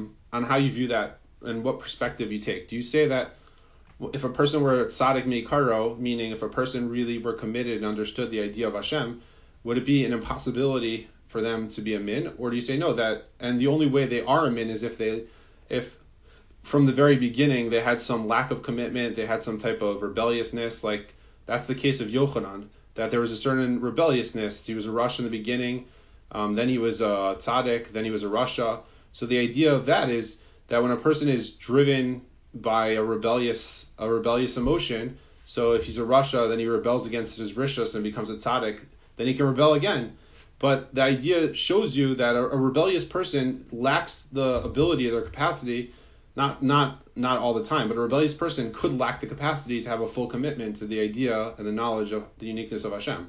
A: that and what perspective you take. Do you say that if a person were tzaddik meikaro, meaning if a person really were committed and understood the idea of Hashem, would it be an impossibility for them to be a min? Or do you say no, that and the only way they are a min is if from the very beginning they had some lack of commitment, they had some type of rebelliousness, like that's the case of Yochanan, that there was a certain rebelliousness. He was a Rasha in the beginning, then he was a tzaddik, then he was a Rasha. So the idea of that is that when a person is driven by a rebellious emotion, so if he's a Rasha, then he rebels against his rishus and becomes a tzaddik, then he can rebel again. But the idea shows you that a rebellious person lacks the ability or their capacity, not all the time, but a rebellious person could lack the capacity to have a full commitment to the idea and the knowledge of the uniqueness of Hashem.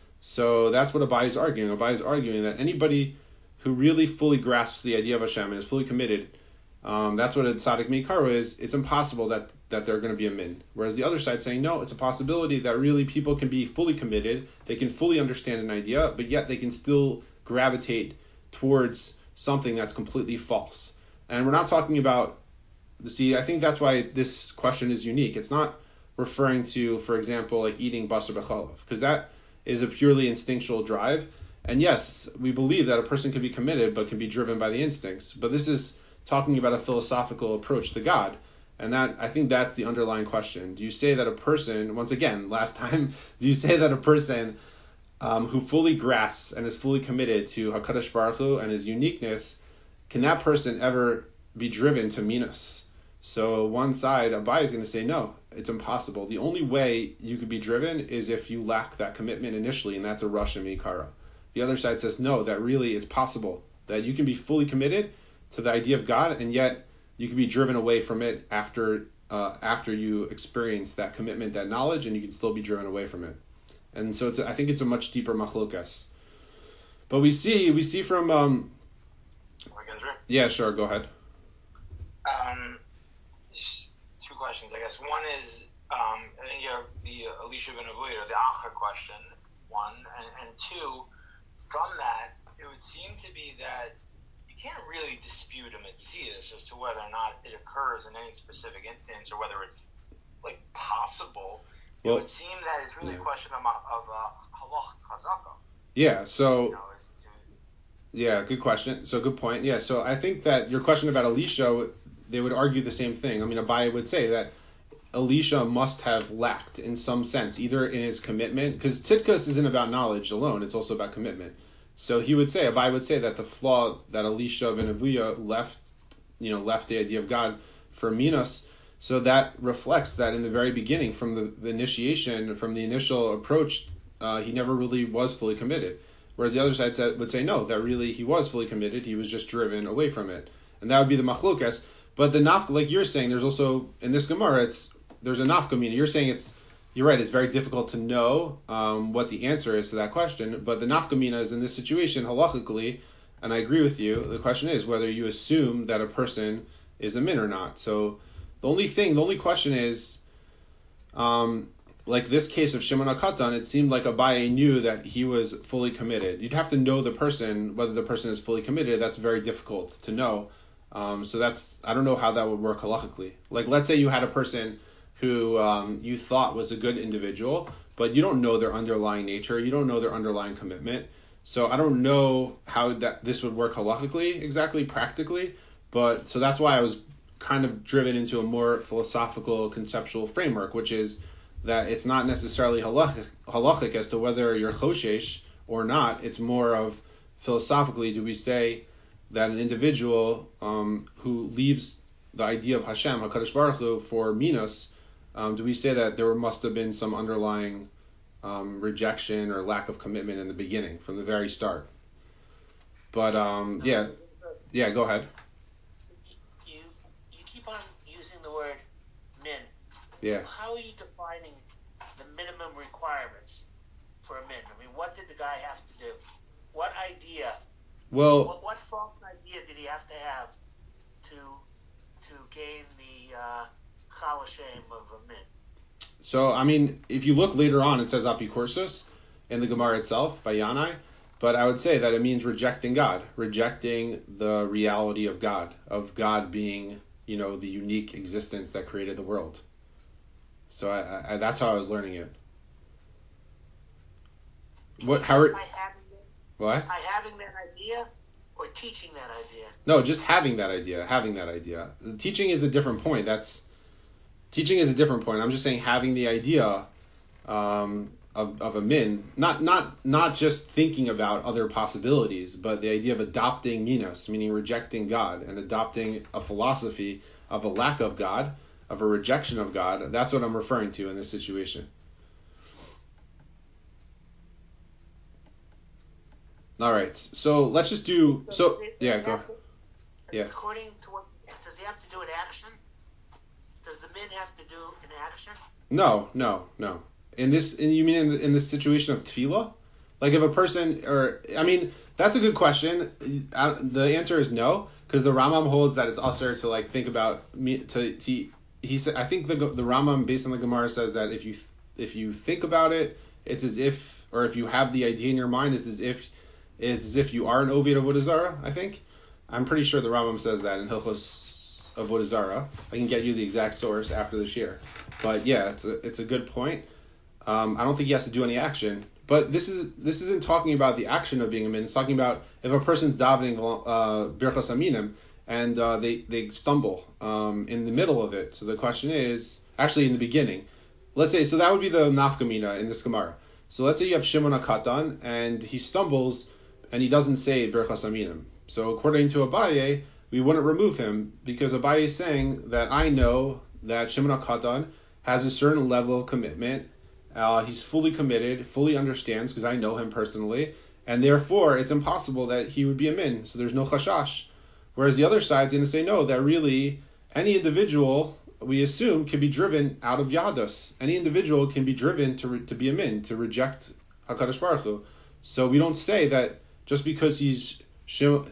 A: So that's what Abai is arguing. Abai is arguing that anybody who really fully grasps the idea of Hashem and is fully committed, that's what a tzaddik meikaro is. It's impossible that they're going to be a min. Whereas the other side saying, no, it's a possibility that really people can be fully committed, they can fully understand an idea, but yet they can still gravitate towards something that's completely false. And we're not talking about, I think that's why this question is unique. It's not referring to, for example, like eating basar b'chalav, because that is a purely instinctual drive. And yes, we believe that a person can be committed but can be driven by the instincts. But this is talking about a philosophical approach to God. And that, I think that's the underlying question. Do you say that a person, once again, last time, do you say that a person who fully grasps and is fully committed to HaKadosh Baruch Hu and his uniqueness, can that person ever be driven to minus? So one side, Abai, is going to say, no, it's impossible. The only way you could be driven is if you lack that commitment initially, and that's a Rasha Mikara. The other side says, no, that really it's possible that you can be fully committed to the idea of God, and yet you can be driven away from it after you experience that commitment, that knowledge, and you can still be driven away from it. And so I think it's a much deeper machlokas. But we see from yeah, sure, go ahead.
C: Two questions, I guess. One is, I think you have the Elisha ben Avuya, the Acha question, one, and two, from that, it would seem to be that you can't really dispute a Metzias as to whether or not it occurs in any specific instance or whether it's like possible. Well, it would seem that it's really a question of halach chazaka.
A: Yeah, so yeah, good question. So good point. Yeah, so I think that your question about Elisha, they would argue the same thing. I mean, Abai would say that Elisha must have lacked in some sense, either in his commitment, because tzidkus isn't about knowledge alone, it's also about commitment. So Abai would say that the flaw that Elisha ben Avuya left the idea of God for Minos, so that reflects that in the very beginning, from the initiation, from the initial approach, he never really was fully committed. Whereas the other side would say, no, that really he was fully committed, he was just driven away from it. And that would be the machlokas. But the nafka, like you're saying, there's also, in this Gemara, there's a nafka mina. You're saying you're right, it's very difficult to know what the answer is to that question, but the nafka mina is in this situation, halachically, and I agree with you, the question is whether you assume that a person is a min or not. So the only question is, like this case of Shimon HaKatan, it seemed like Abaye knew that he was fully committed. You'd have to know the person, whether the person is fully committed, that's very difficult to know. So I don't know how that would work halachically. Like, let's say you had a person who you thought was a good individual, but you don't know their underlying nature, you don't know their underlying commitment. So I don't know how this would work halachically, exactly, practically, but so that's why I was kind of driven into a more philosophical, conceptual framework, which is that it's not necessarily halachic as to whether you're choshesh or not. It's more of philosophically, do we say that an individual who leaves the idea of Hashem, HaKadosh Baruch Hu, for Minos, do we say that there must have been some underlying rejection or lack of commitment in the beginning, from the very start? But yeah, go ahead.
B: You keep on using the word min.
A: Yeah.
B: How are you defining the minimum requirements for a min? I mean, what did the guy have to do? What idea?
A: Well,
B: to gain the Chal Hashem of a min.
A: So, I mean, if you look later on, it says apikursus in the Gemara itself by Yanai, but I would say that it means rejecting God, rejecting the reality of God being, the unique existence that created the world. So I that's how I was learning it. What? How? What?
B: By having that idea, or teaching that idea?
A: No, just having that idea. The teaching is a different point. Teaching is a different point. I'm just saying having the idea of a min, not just thinking about other possibilities, but the idea of adopting minos, meaning rejecting God, and adopting a philosophy of a lack of God, of a rejection of God. That's what I'm referring to in this situation. All right, so let's just do go. Yeah.
B: According to what, does he have to do an action? Does the min have to do an action?
A: No. You mean in this situation of tefillah? Like if a person, that's a good question. The answer is no, because the Rambam holds that it's usher to think about he said, I think the Rambam based on the Gemara says that if you think about it, it's as if, or if you have the idea in your mind, it's as if you are an Ovid of Avodah Zarah, I think. I'm pretty sure the Rambam says that in Hilchos Avodah Zarah. I can get you the exact source after the shir. But yeah, it's a good point. I don't think he has to do any action. But this isn't talking about the action of being a min. It's talking about if a person's davening Birchas Aminim and they stumble in the middle of it. So the question is, actually in the beginning, let's say, so that would be the nafkamina in this Gemara. So let's say you have Shimon HaKatan and he stumbles and he doesn't say Birchas Aminim. So according to Abaye, we wouldn't remove him because Abaye is saying that I know that Shimon HaKatan has a certain level of commitment. He's fully committed, fully understands because I know him personally, and therefore it's impossible that he would be a min. So there's no chashash. Whereas the other side's going to say no, that really any individual, we assume, can be driven out of Yahadus. Any individual can be driven to be a min, to reject HaKadosh Baruch Hu. So we don't say that just because he's Shimon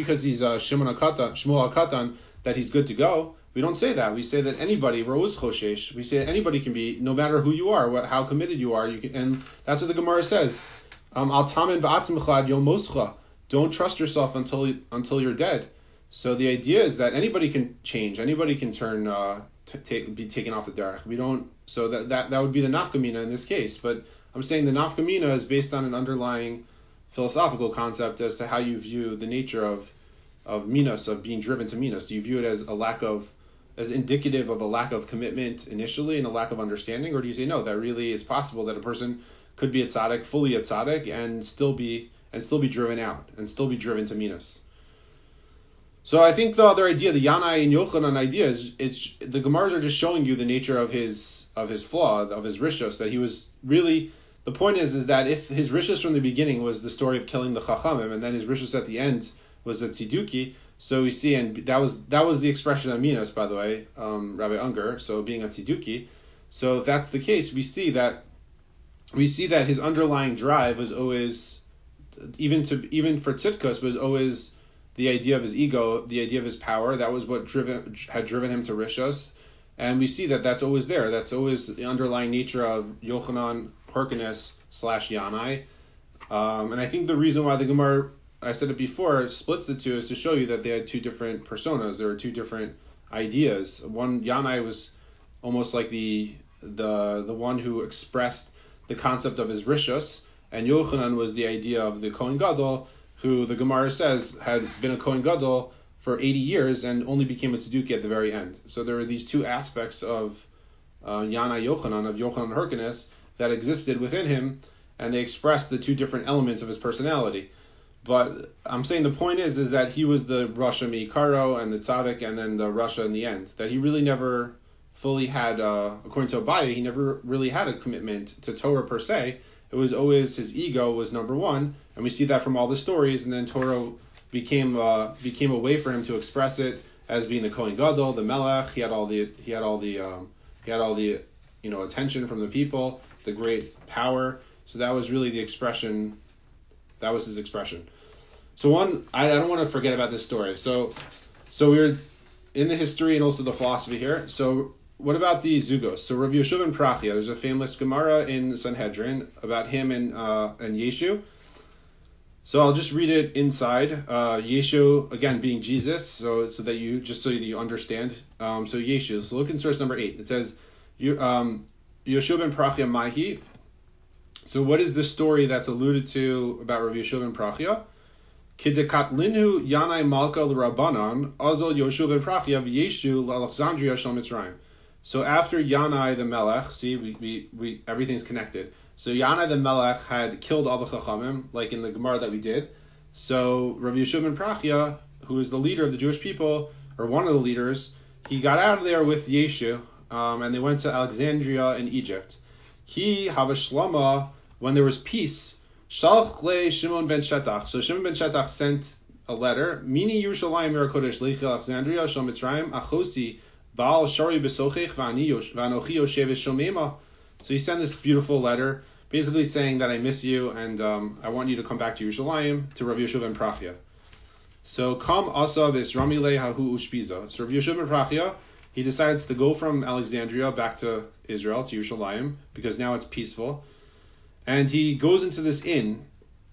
A: HaKatan, that he's good to go. We don't say that. We say that anybody, Ro'uz Choshesh, we say that anybody can be, no matter who you are, how committed you are, you can, and that's what the Gemara says. Al tamen ba'atzmcha yom moscha. Don't trust yourself until you're dead. So the idea is that anybody can change, anybody can turn, be taken off the derech. We don't, so that would be the nafkamina in this case. But I'm saying the nafkamina is based on an underlying philosophical concept as to how you view the nature of minos, of being driven to minos. Do you view it as indicative of a lack of commitment initially and a lack of understanding, or do you say no, that really it's possible that a person could be a tzaddik, fully a tzaddik, and still be driven out and still be driven to minos? So I think the other idea, the Yanai and Yochanan idea, is the Gemaras are just showing you the nature of his flaw, of his rishos, that he was really. The point is that if his rishos from the beginning was the story of killing the Chachamim, and then his rishos at the end was a tziduki, so we see, and that was the expression of minos, by the way, Rabbi Unger, so being a tziduki. So if that's the case, we see that his underlying drive was always, even for tzidkos, was always the idea of his ego, the idea of his power. That was what had driven him to rishos, and we see that that's always there. That's always the underlying nature of Yochanan Hyrcanus / Yanai. And I think the reason why the Gemara, I said it before, splits the two is to show you that they had two different personas. There were two different ideas. One, Yanai was almost like the one who expressed the concept of his rishos, and Yochanan was the idea of the Kohen Gadol, who the Gemara says had been a Kohen Gadol for 80 years and only became a Tzeduki at the very end. So there were these two aspects of Yanai Yochanan, of Yochanan Hyrcanus, that existed within him, and they expressed the two different elements of his personality. But I'm saying the point is that he was the Rasha Meikaro and the Tzaddik, and then the Rasha in the end. That he really never fully had, according to Abaye, he never really had a commitment to Torah per se. It was always his ego was number one, and we see that from all the stories. And then Torah became a way for him to express it as being the Kohen Gadol, the Melech. He had all the attention from the people, the great power. So that was really the expression. That was his expression. So I don't want to forget about this story. So in the history and also the philosophy here. So what about the Zugos? So Rav Yeshua ben Prachia, there's a famous Gemara in Sanhedrin about him and Yeshu. So I'll just read it inside. Yeshu, again, being Jesus, so that you understand. So Yeshu. So look in source number 8. It says, Yeshua ben Prachia Mahi. So what is the story that's alluded to about Rav Yeshua ben Prachia? Kidekatlinu Yanai Malka l'Rabbanan, Azal Yeshua ben Prachia v'Yeshu l'Alexandria shel Mitzrayim. So after Yanai the Melech, see, we everything's connected. So Yanai the Melech had killed all the Chachamim, like in the Gemara that we did. So Rav Yeshua ben Prachia, who is the leader of the Jewish people, or one of the leaders, he got out of there with Yeshu, and they went to Alexandria in Egypt. Ki Havashlama, when there was peace, Shalch le Shimon ben Shetach. So Shimon ben Shetach sent a letter. Mini Yerushalayim Yerakodesh Leichi Alexandria Shal Mitzrayim Achosi Baal Shari Besochech Vanochi Yoshev Shomema. So he sent this beautiful letter, basically saying that I miss you and I want you to come back to Yerushalayim, to Rav Yeshua ben Prachia. So Kam Asav is Ramile Hahu Ushpiza. So Rav Yeshua ben Prachia, he decides to go from Alexandria back to Israel, to Yerushalayim, because now it's peaceful. And he goes into this inn,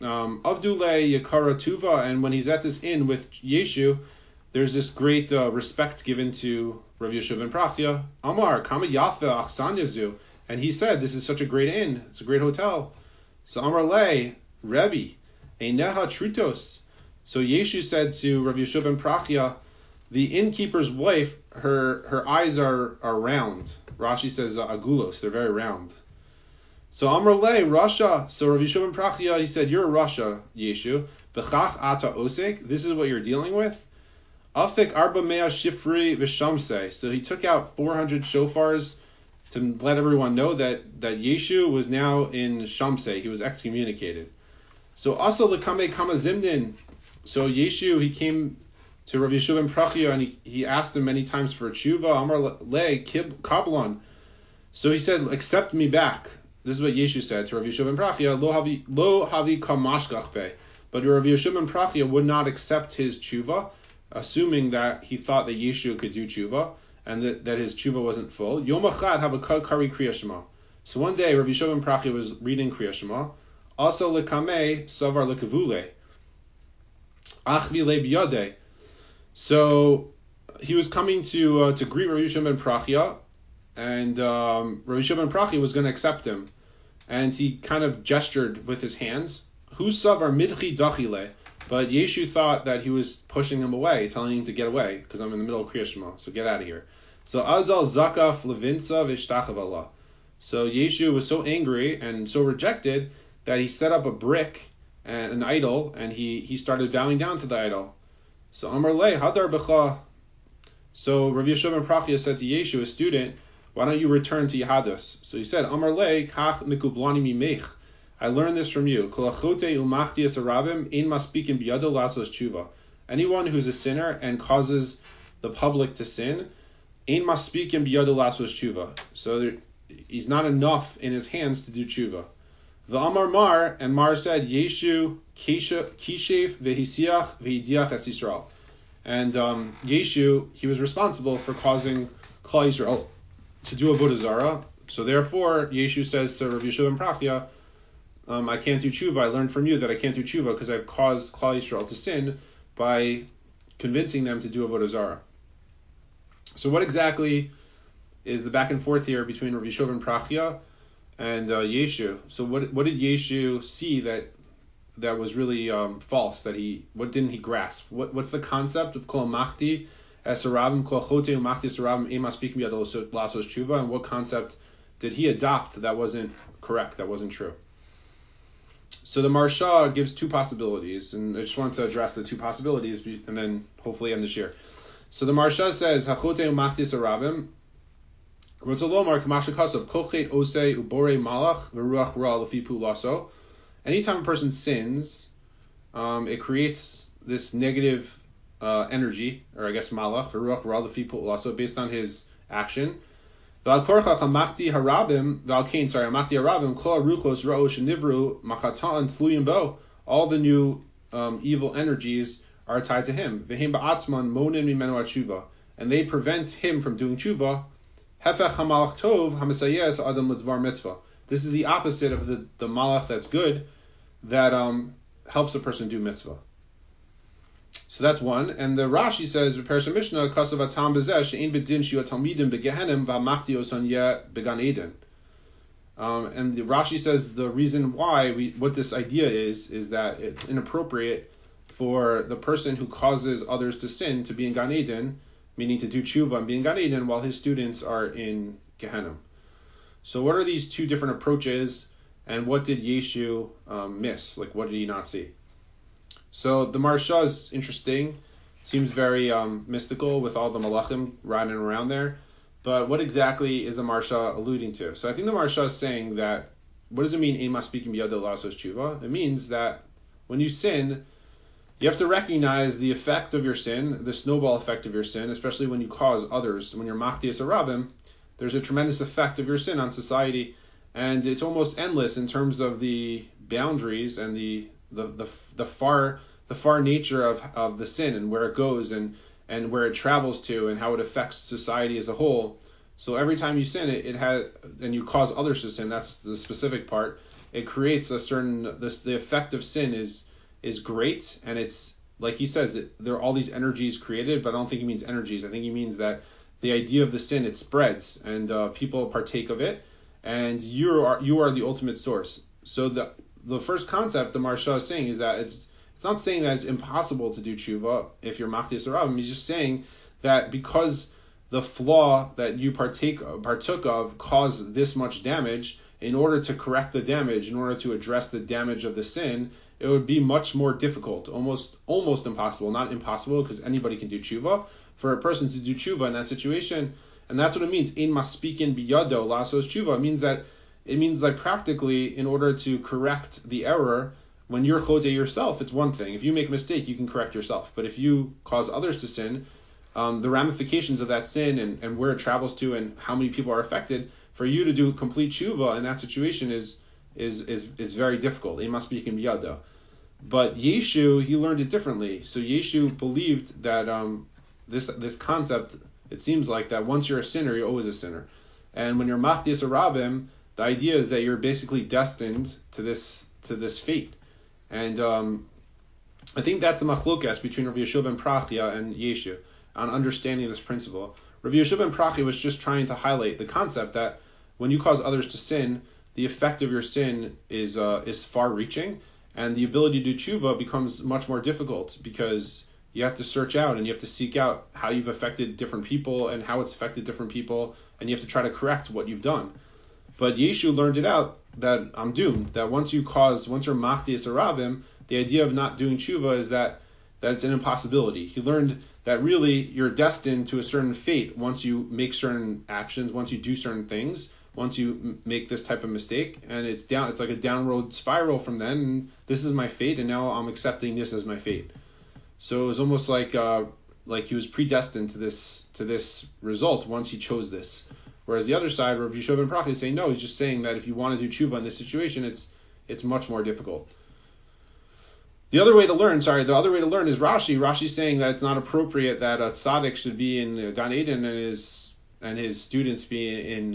A: Avdule Yakara Tuva, and when he's at this inn with Yeshu, there's this great respect given to Rav Yeshua ben Prachia. Amar, Kama Yafa Achsanyazu. And he said, this is such a great inn, it's a great hotel. So Amar Le, Rebbe, Eineha Trutos. So Yeshu said to Rav Yeshua ben Prachia, the innkeeper's wife, her eyes are round. Rashi says agulos, they're very round. So Amar Le, Rasha. So Rav Yeshua ben Prachia, he said, you're a Rasha, Yeshu. Bechach ata osek, this is what you're dealing with. Afik arba mea shifri v'shamse. So he took out 400 shofars to let everyone know that Yeshu was now in Shamse. He was excommunicated. So Asa lekame kama zimnin. So Yeshu, he came to Rav Yeshua ben Prachia and he asked him many times for tshuva. Amar le kablon. So he said, accept me back. This is what Yeshu said to Rav Yeshua ben Prachia. Lo havi kamashkach be. But Rav Yeshua ben Prachia would not accept his tshuva, assuming that he thought that Yeshu could do tshuva, and that his tshuva wasn't full. Yom Achad have a kari Kriya Shema. So one day, Rav Yeshua ben Prachia was reading Kriya Shema. Also lekame savar lekavule. Achvi le biyade. So he was coming to greet Rav Yeshua ben Prachia, and Rav Yeshua ben Prachia was going to accept him, and he kind of gestured with his hands. Hu savar midchi dachile. But Yeshu thought that he was pushing him away, telling him to get away, because I'm in the middle of Kriya Shema, so get out of here. So Azal zakaf levinsa v'ishtachav Allah. So Yeshu was so angry and so rejected that he set up a brick and an idol, and he started bowing down to the idol. So Amar Le Hadar B'cha. So Rav Yeshua ben Prachia said to Yeshu, a student, why don't you return to Yehadus? So he said, Amar Le Kach Mikublani Mimech. I learned this from you. Anyone who's a sinner and causes the public to sin, so he's not enough in his hands to do tshuva. V'amar Mar, and Mar said, Yeshu kishef v'hisiach v'hidiach es Yisrael. And Yeshu, he was responsible for causing Klal Yisrael to do avodah zarah. So therefore, Yeshu says to Rav Yeshua ben Prachia, I can't do tshuva. I learned from you that I can't do tshuva because I've caused Klal Yisrael to sin by convincing them to do avodah zarah. So what exactly is the back and forth here between Rav Yeshua ben Prachia and Yeshu? So what did Yeshu see that was really false? What didn't he grasp? What's the concept of kol machti esarabim kol chote umachti esarabim emas bikim yadol lasos tshuva, and what concept did he adopt that wasn't correct, that wasn't true? So the Marsha gives two possibilities, and I just want to address the two possibilities and then hopefully end this year. So the Marsha says, Hachote umachtis arabim, Rotzalomar kamashakasav, kolchet ose ubore malach, veruach ra lefi pulaso. Anytime a person sins, it creates this negative energy, or I guess malach, veruach ra lefi pulaso, based on his action. All the new evil energies are tied to him. And and they prevent him from doing tshuva. Hefech hamalach tov hamisayes adam ledvar mitzvah. This is the opposite of the malach that's good, that helps a person do mitzvah. So that's one. And the Rashi says, Parashat Mishnah, Kasav atam bezeh she'ein bedin shiu talmidim begehenim v'amachti oson yeh began eden. And the Rashi says the reason why what this idea is that it's inappropriate for the person who causes others to sin to be in Gan Eden, meaning to do tshuva and be in Gan Eden, while his students are in Gehenna. So what are these two different approaches, and what did Yeshu miss? Like, what did he not see? So the Maharsha is interesting. Seems very mystical with all the malachim riding around there. But what exactly is the Maharsha alluding to? So I think the Maharsha is saying that, what does it mean, Ein Maspikim Biyado Lasos Tshuva? It means that when you sin, you have to recognize the effect of your sin, the snowball effect of your sin, especially when you cause others. When you're Machtias Arabim, there's a tremendous effect of your sin on society, and it's almost endless in terms of the boundaries and the far nature of the sin and where it goes and where it travels to and how it affects society as a whole. So every time you sin, it has, and you cause others to sin, that's the specific part, it creates a certain, the effect of sin is great, and it's, like he says, there are all these energies created, but I don't think he means energies. I think he means that the idea of the sin, it spreads, and people partake of it, and you are the ultimate source. So the first concept the Maharsha is saying is that it's not saying that it's impossible to do tshuva if you're Machtias Arabim. He's just saying that because the flaw that you partook of caused this much damage, in order to correct the damage, in order to address the damage of the sin, it would be much more difficult, almost impossible, not impossible, because anybody can do tshuva, for a person to do tshuva in that situation. And that's what it means, Ein Maspikin Biyado Lasos Tshuva. It means that practically, in order to correct the error, when you're chodeh yourself, it's one thing. If you make a mistake, you can correct yourself. But if you cause others to sin, the ramifications of that sin and where it travels to and how many people are affected, for you to do complete tshuva in that situation is very difficult. Ein Maspikin Biyado. But Yeshu, he learned it differently. So Yeshu believed that this concept, it seems like that once you're a sinner, you're always a sinner. And when you're Machtias Arabim, the idea is that you're basically destined to this fate. And I think that's the machlokas between Rav Yeshua ben Prachia and Yeshu on understanding this principle. Rav Yeshua ben Prachia was just trying to highlight the concept that when you cause others to sin, the effect of your sin is far-reaching, and the ability to do tshuva becomes much more difficult because you have to search out and you have to seek out how you've affected different people and how it's affected different people, and you have to try to correct what you've done. But Yeshu learned it out that I'm doomed, that once you're Machtias Arabim, the idea of not doing tshuva is that it's an impossibility. He learned that really you're destined to a certain fate once you make certain actions, once you do certain things, once you make this type of mistake, and it's like a downward spiral from then, and this is my fate, and now I'm accepting this as my fate. So it was almost like he was predestined to this result once he chose this. Whereas the other side, Rav Yeshua ben Prachia, is saying no. He's just saying that if you want to do tshuva in this situation, it's much more difficult. The other way to learn is Rashi. Rashi's saying that it's not appropriate that a tzaddik should be in Gan Eden and his students be in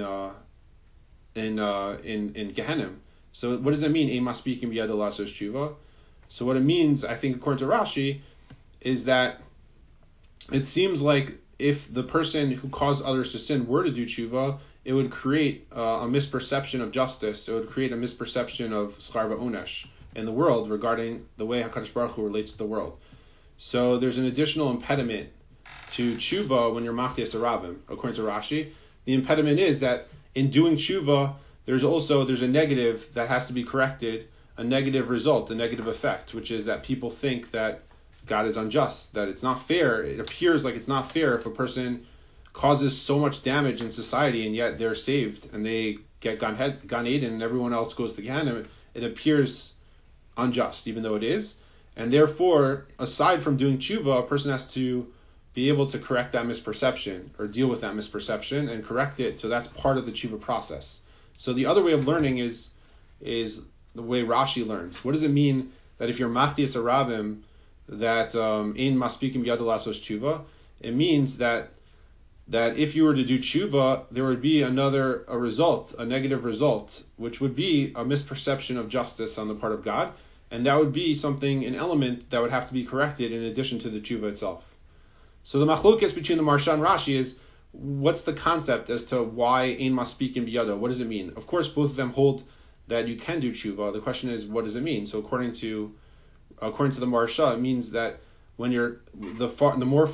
A: Gehenna. So what does that mean? Ein Maspikim Biyado Lasos Tshuva. So what it means, I think, according to Rashi, is that it seems like if the person who caused others to sin were to do tshuva, it would create a misperception of justice. It would create a misperception of schar va'onesh in the world regarding the way HaKadosh Baruch Hu relates to the world. So there's an additional impediment to tshuva when you're Machtias Arabim, according to Rashi. The impediment is that in doing tshuva, there's a negative that has to be corrected, a negative result, a negative effect, which is that people think that God is unjust, that it's not fair. It appears like it's not fair if a person causes so much damage in society and yet they're saved and they get Gan Eden and everyone else goes to Gehenna. It appears unjust, even though it is. And therefore, aside from doing tshuva, a person has to be able to correct that misperception or deal with that misperception and correct it. So that's part of the tshuva process. So the other way of learning is the way Rashi learns. What does it mean that if you're Machtias Arabim, that Ein Maspikim Biyado Lasos Tshuva? It means that that if you were to do tshuva, there would be a negative result, which would be a misperception of justice on the part of God, and that would be an element that would have to be corrected in addition to the tshuva itself. So the machlokes between the Maharsha and Rashi is, what's the concept as to why ein maspikin biyado? What does it mean? Of course, both of them hold that you can do tshuva. The question is, what does it mean? So according to the Maharsha, it means that when you're the more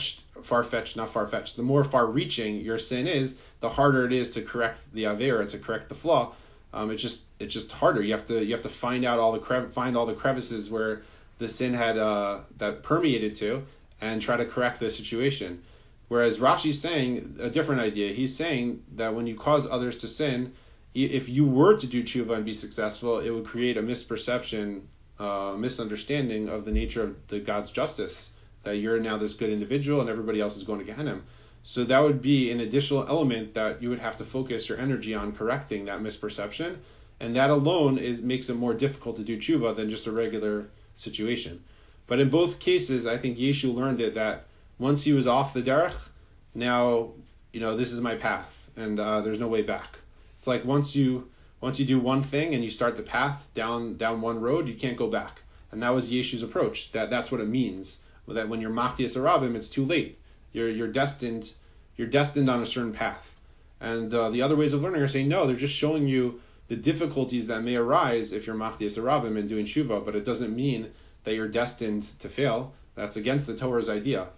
A: the more far-reaching your sin is, the harder it is to correct the avera, to correct the flaw. It's just harder. You have to find all the crevices where the sin had that permeated to, and try to correct the situation. Whereas Rashi's saying a different idea. He's saying that when you cause others to sin, if you were to do tshuva and be successful, it would create a misperception, misunderstanding of the nature of the God's justice, that you're now this good individual and everybody else is going to Gehenna. So that would be an additional element that you would have to focus your energy on correcting that misperception, and that alone makes it more difficult to do tshuva than just a regular situation. But in both cases, I think Yeshu learned it, that once he was off the derech, now, this is my path, and there's no way back. It's like once you do one thing and you start the path down one road, you can't go back. And that was Yeshu's approach. That's what it means. That when you're machdias arabim, it's too late. You're destined on a certain path. And the other ways of learning are saying, no, they're just showing you the difficulties that may arise if you're machdias arabim and doing tshuva, but it doesn't mean that you're destined to fail. That's against the Torah's idea.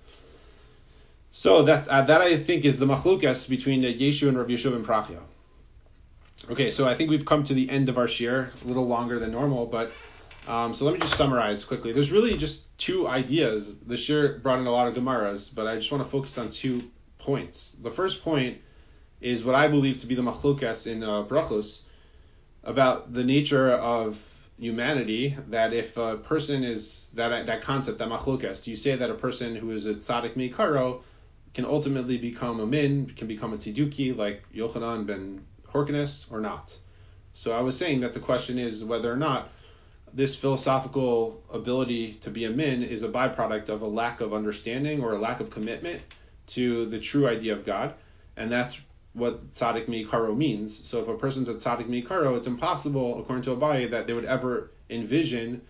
A: So that I think is the machlukas between Yeshu and Rav Yeshua ben Prachya. Okay, so I think we've come to the end of our shir, a little longer than normal, but so let me just summarize quickly. There's really just two ideas. The shir brought in a lot of Gemaras, but I just want to focus on 2 points. The first point is what I believe to be the machlukas in Brachos, about the nature of humanity, that if a person is, that concept, that machlukas, do you say that a person who is a tzaddik meikaro can ultimately become a min, can become a tziduki like Yochanan ben Horkenes, or not? So I was saying that the question is whether or not this philosophical ability to be a min is a byproduct of a lack of understanding or a lack of commitment to the true idea of God, and that's what tzaddik meikaro means. So if a person's a tzaddik meikaro, it's impossible, according to Abaye, that they would ever envision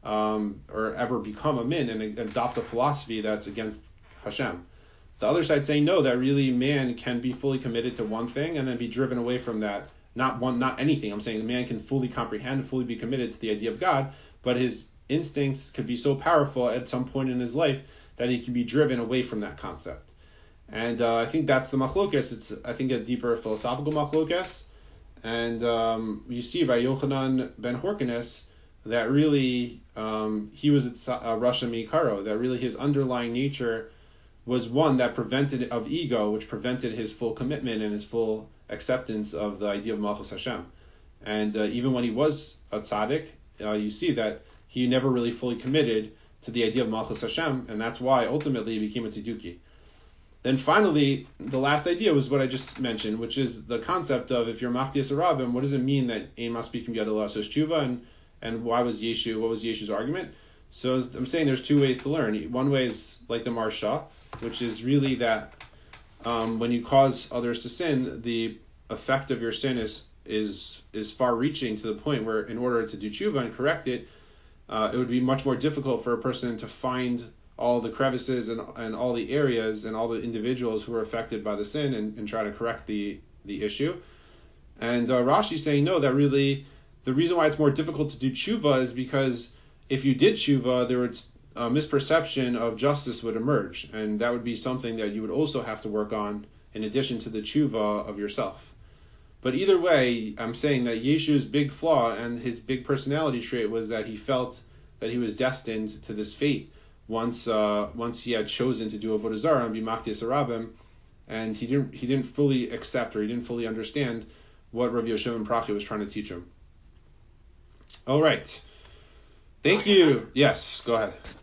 A: or ever become a min and adopt a philosophy that's against Hashem. The other side saying no, that really man can be fully committed to one thing and then be driven away from that. Not anything. I'm saying a man can fully comprehend, fully be committed to the idea of God, but his instincts could be so powerful at some point in his life that he can be driven away from that concept. And I think that's the machlokas. It's, I think, a deeper philosophical machlokas. And you see by Yochanan ben Horkenes that really he was a Rasha Meikaro, that really his underlying nature was one that which prevented his full commitment and his full acceptance of the idea of Malchus Hashem. And even when he was a tzaddik, you see that he never really fully committed to the idea of Malchus Hashem, and that's why ultimately he became a tziduki. Then finally, the last idea was what I just mentioned, which is the concept of, if you're machdias arabim, what does it mean that ein maspikim biyado la'asos tshuva, and what was Yeshu's argument? So I'm saying there's 2 ways to learn. One way is like the Maharsha, which is really that when you cause others to sin, the effect of your sin is far-reaching to the point where, in order to do tshuva and correct it, it would be much more difficult for a person to find all the crevices and all the areas and all the individuals who are affected by the sin and try to correct the issue. And Rashi's saying no, that really the reason why it's more difficult to do tshuva is because if you did tshuva, there would a misperception of justice would emerge, and that would be something that you would also have to work on in addition to the tshuva of yourself. But either way, I'm saying that Yeshu's big flaw and his big personality trait was that he felt that he was destined to this fate once he had chosen to do avodah zarah and be machdias arabim, and he didn't fully accept, or he didn't fully understand what Rav Yeshua ben Prachya was trying to teach him. All right. Thank you. Yes, go ahead.